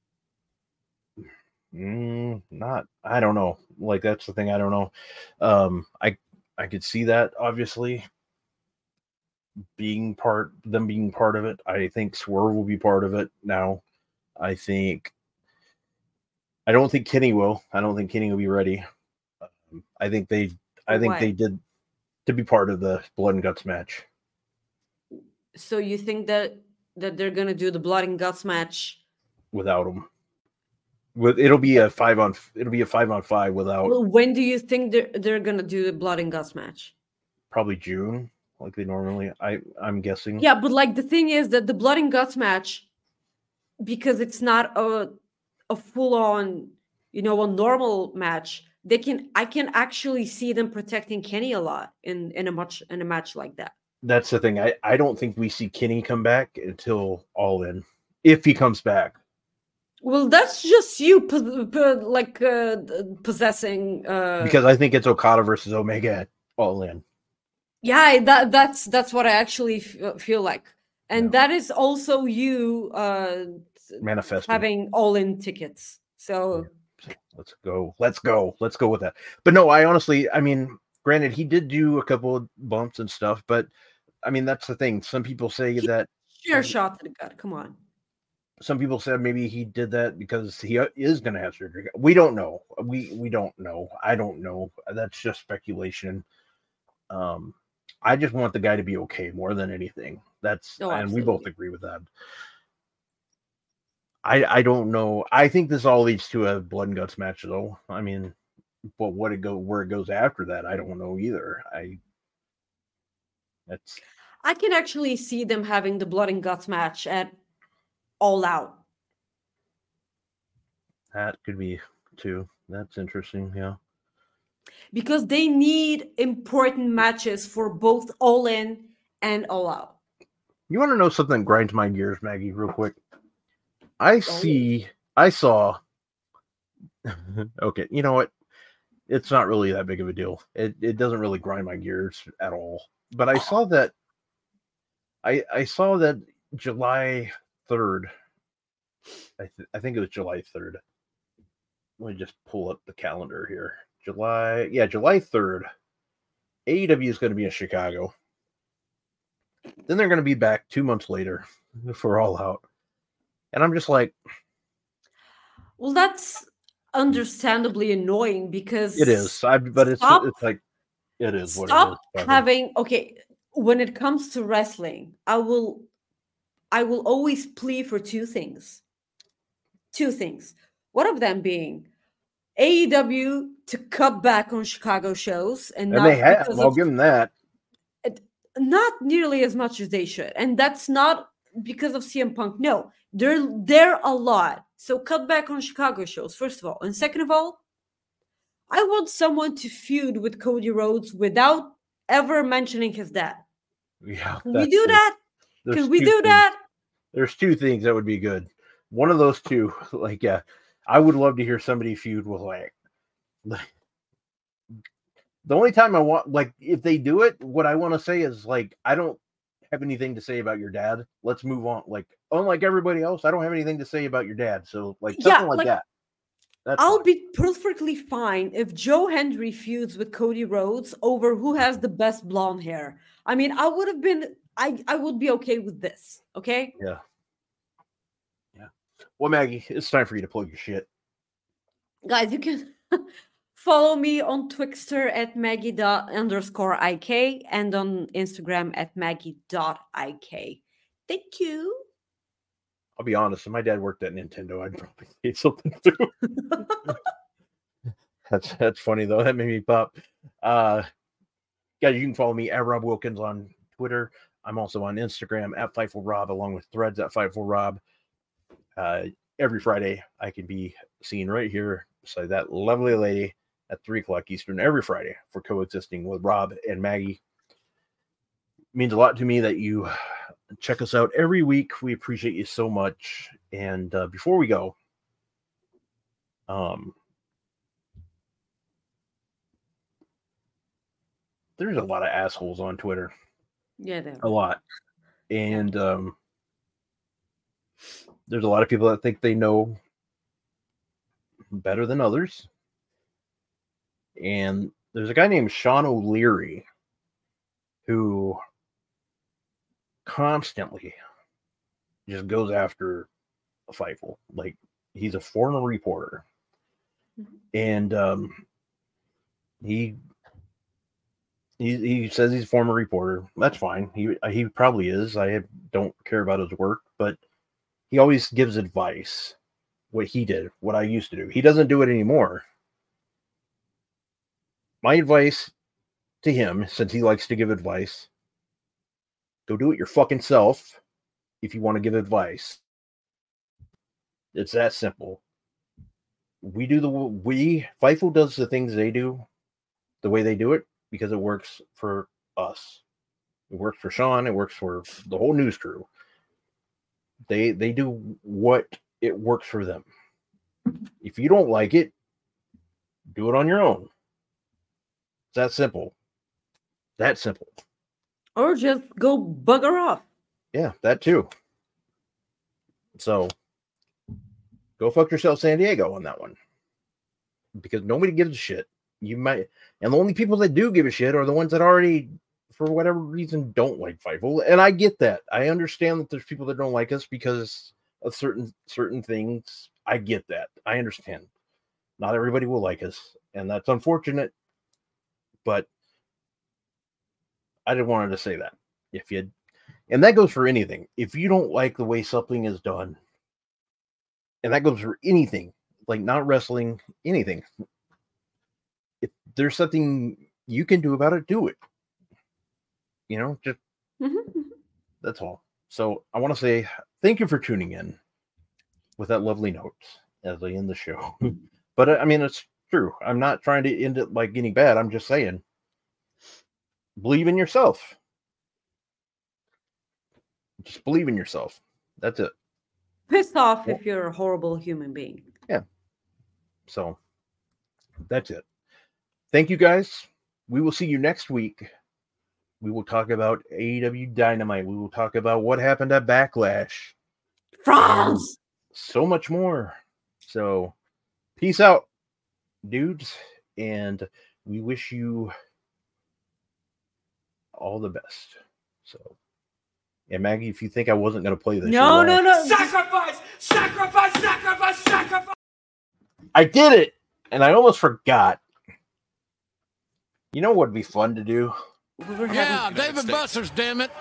Mm, not. I don't know. Like, that's the thing. I don't know. Um, I I could see that, obviously. Being part, them being part of it. I think Swerve will be part of it now. I think, I don't think Kenny will. I don't think Kenny will be ready. Um, I think they, I think Why? they did to be part of the Blood and Guts match. So you think that that they're gonna do the Blood and Guts match without him? With it'll be a five on, it'll be a five on five without. Well, when do you think they're they're gonna do the Blood and Guts match? Probably June. Like they normally, I, I'm guessing. Yeah, but like the thing is that the Blood and Guts match, because it's not a a full on, you know, a normal match, they can I can actually see them protecting Kenny a lot in in a much in a match like that. That's the thing. I, I don't think we see Kenny come back until All In, if he comes back. Well, that's just you, po- po- like uh, possessing. Uh... Because I think it's Okada versus Omega at All In. Yeah, that that's that's what I actually f- feel like, and Yeah. that is also you uh, manifesting having all-in tickets. So yeah. let's go, let's go, let's go with that. But no, I honestly, I mean, granted, he did do a couple of bumps and stuff, but I mean, that's the thing. Some people say he, that sure shot to the gut. Come on. some people said maybe he did that because he is going to have surgery. We don't know. We we don't know. I don't know. That's just speculation. Um, I just want the guy to be okay more than anything. That's Oh, and we absolutely. both agree with that. I I don't know. I think this all leads to a blood and guts match, though. I mean, but what it go where it goes after that, I don't know either. I that's I can actually see them having the blood and guts match at All Out. that could be too. That's interesting. Yeah. Because they need important matches for both All In and All Out. You want to know something that grinds my gears, Maggie, real quick? I Oh. see, I saw, okay, you know what? It's not really that big of a deal. It it doesn't really grind my gears at all. But I saw that, I, I saw that July third, I, th- I think it was July third. Let me just pull up the calendar here. July, yeah, July third, A E W is going to be in Chicago. Then they're going to be back two months later for All Out. And I'm just like, Well, that's understandably annoying because it is. I, but it's stop, it's like, it is what stop it is. having okay. When it comes to wrestling, I will, I will always plea for two things. Two things. One of them being A E W to cut back on Chicago shows and, And not they have. because I'll of give them that. it- not nearly as much as they should, and that's not because of C M Punk. No, they're they're a lot. So cut back on Chicago shows, first of all, and second of all, I want someone to feud with Cody Rhodes without ever mentioning his dad. Yeah, Can we that's do true. that? There's Can we two do things. that? There's two things that would be good. One of those two, like, yeah, I would love to hear somebody feud with like, like the only time I want, like, if they do it, what I want to say is like, I don't have anything to say about your dad. Let's move on. Like, unlike everybody else, I don't have anything to say about your dad. So, like, something Yeah, like, like, that. That's I'll fine. be perfectly fine if Joe Hendry feuds with Cody Rhodes over who has the best blonde hair. I mean, I would have been, I, I would be okay with this. Okay. Yeah. Yeah. Well, Maggie, it's time for you to plug your shit. Guys, you can follow me on Twixter at Maggie dot underscore IK and on Instagram at Maggie dot IK. Thank you. I'll be honest, if my dad worked at Nintendo, I'd probably say something too. That's that's funny though. That made me pop. Uh, guys, you can follow me at Rob Wilkins on Twitter. I'm also on Instagram at Fightful Rob, along with Threads at Fightful Rob. Uh, every Friday, I can be seen right here beside that lovely lady at three o'clock Eastern every Friday for coexisting with Rob and Maggie. It means a lot to me that you check us out every week. We appreciate you so much. And uh, before we go, um, there's a lot of assholes on Twitter. Yeah, there. A lot. And um, there's a lot of people that think they know better than others. And there's a guy named Sean O'Leary who constantly just goes after a Fightful. Like, he's a former reporter. Mm-hmm. And um, he He he says he's a former reporter. That's fine. He he probably is. I don't care about his work, but he always gives advice. What he did, what I used to do. He doesn't do it anymore. My advice to him, since he likes to give advice, go do it your fucking self if you want to give advice. It's that simple. We do the we Fightful does the things they do the way they do it because it works for us. It works for Sean. It works for the whole news crew. They they do what it works for them. If you don't like it, do it on your own. It's that simple. That simple. Or just go bugger off. Yeah, that too. So go fuck yourself, San Diego, on that one. Because nobody gives a shit. You might, and the only people that do give a shit are the ones that already, for whatever reason, don't like Fightful. And I get that. I understand that there's people that don't like us because of certain certain things. I get that. I understand. Not everybody will like us, and that's unfortunate. But I just wanted to say that. If you, and that goes for anything. If you don't like the way something is done, and that goes for anything, like not wrestling, anything. If there's something you can do about it, do it. You know, just Mm-hmm. that's all. So I want to say thank you for tuning in with that lovely note as I end the show. But I mean, it's true. I'm not trying to end it like getting bad. I'm just saying, believe in yourself. Just believe in yourself. That's it. Pissed off if you're a horrible human being. Yeah. So that's it. Thank you guys. We will see you next week. We will talk about A E W Dynamite. We will talk about what happened at Backlash. France! So much more. So peace out, dudes. And we wish you all the best. So, and Maggie, if you think I wasn't going to play this, No, no, no. Sacrifice! Sacrifice! Sacrifice! Sacrifice! I did it, and I almost forgot. You know what would be fun to do? We were Yeah, having- David Buster's, damn it.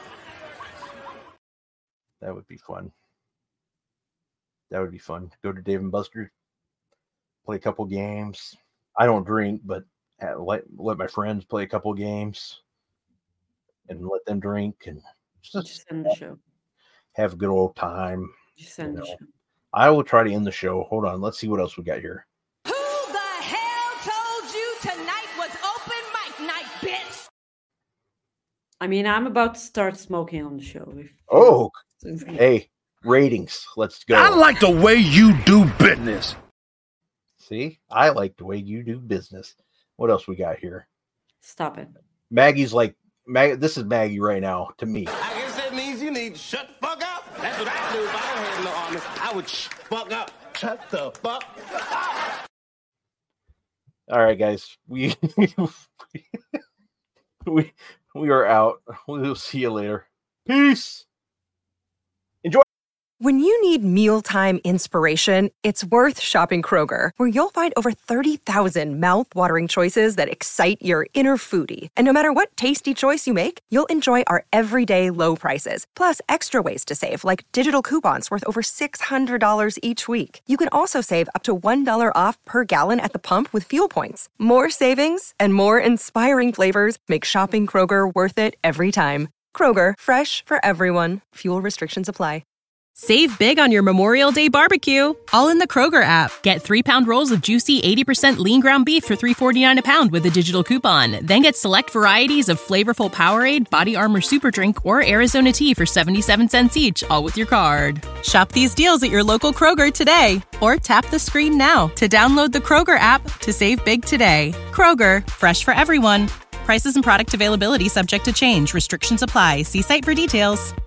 That would be fun. That would be fun. Go to Dave and Buster's, play a couple games. I don't drink, but let, let my friends play a couple games and let them drink and just Just end the show. have a good old time. Just end You the know. show. I will try to end the show. Hold on. Let's see what else we got here. Who the hell told you tonight was open mic night, bitch? I mean, I'm about to start smoking on the show. If- Oh, hey, ratings. Let's go. I like the way you do business. See, I like the way you do business. What else we got here? Stop it. Maggie's like, Mag- this is Maggie right now to me. I guess that means you need to shut the fuck up. That's what I do if I don't have no army. I would sh- fuck up. Shut the fuck up. All right, guys, we we we are out. We'll see you later. Peace. Enjoy. When you need mealtime inspiration, it's worth shopping Kroger, where you'll find over thirty thousand mouthwatering choices that excite your inner foodie. And no matter what tasty choice you make, you'll enjoy our everyday low prices, plus extra ways to save, like digital coupons worth over six hundred dollars each week. You can also save up to one dollar off per gallon at the pump with fuel points. More savings and more inspiring flavors make shopping Kroger worth it every time. Kroger, fresh for everyone. Fuel restrictions apply. Save big on your Memorial Day barbecue, all in the Kroger app. Get three-pound rolls of juicy eighty percent lean ground beef for three forty-nine a pound with a digital coupon. Then get select varieties of flavorful Powerade, Body Armor Super Drink, or Arizona tea for seventy-seven cents each, all with your card. Shop these deals at your local Kroger today, or tap the screen now to download the Kroger app to save big today. Kroger, fresh for everyone. Prices and product availability subject to change. Restrictions apply. See site for details.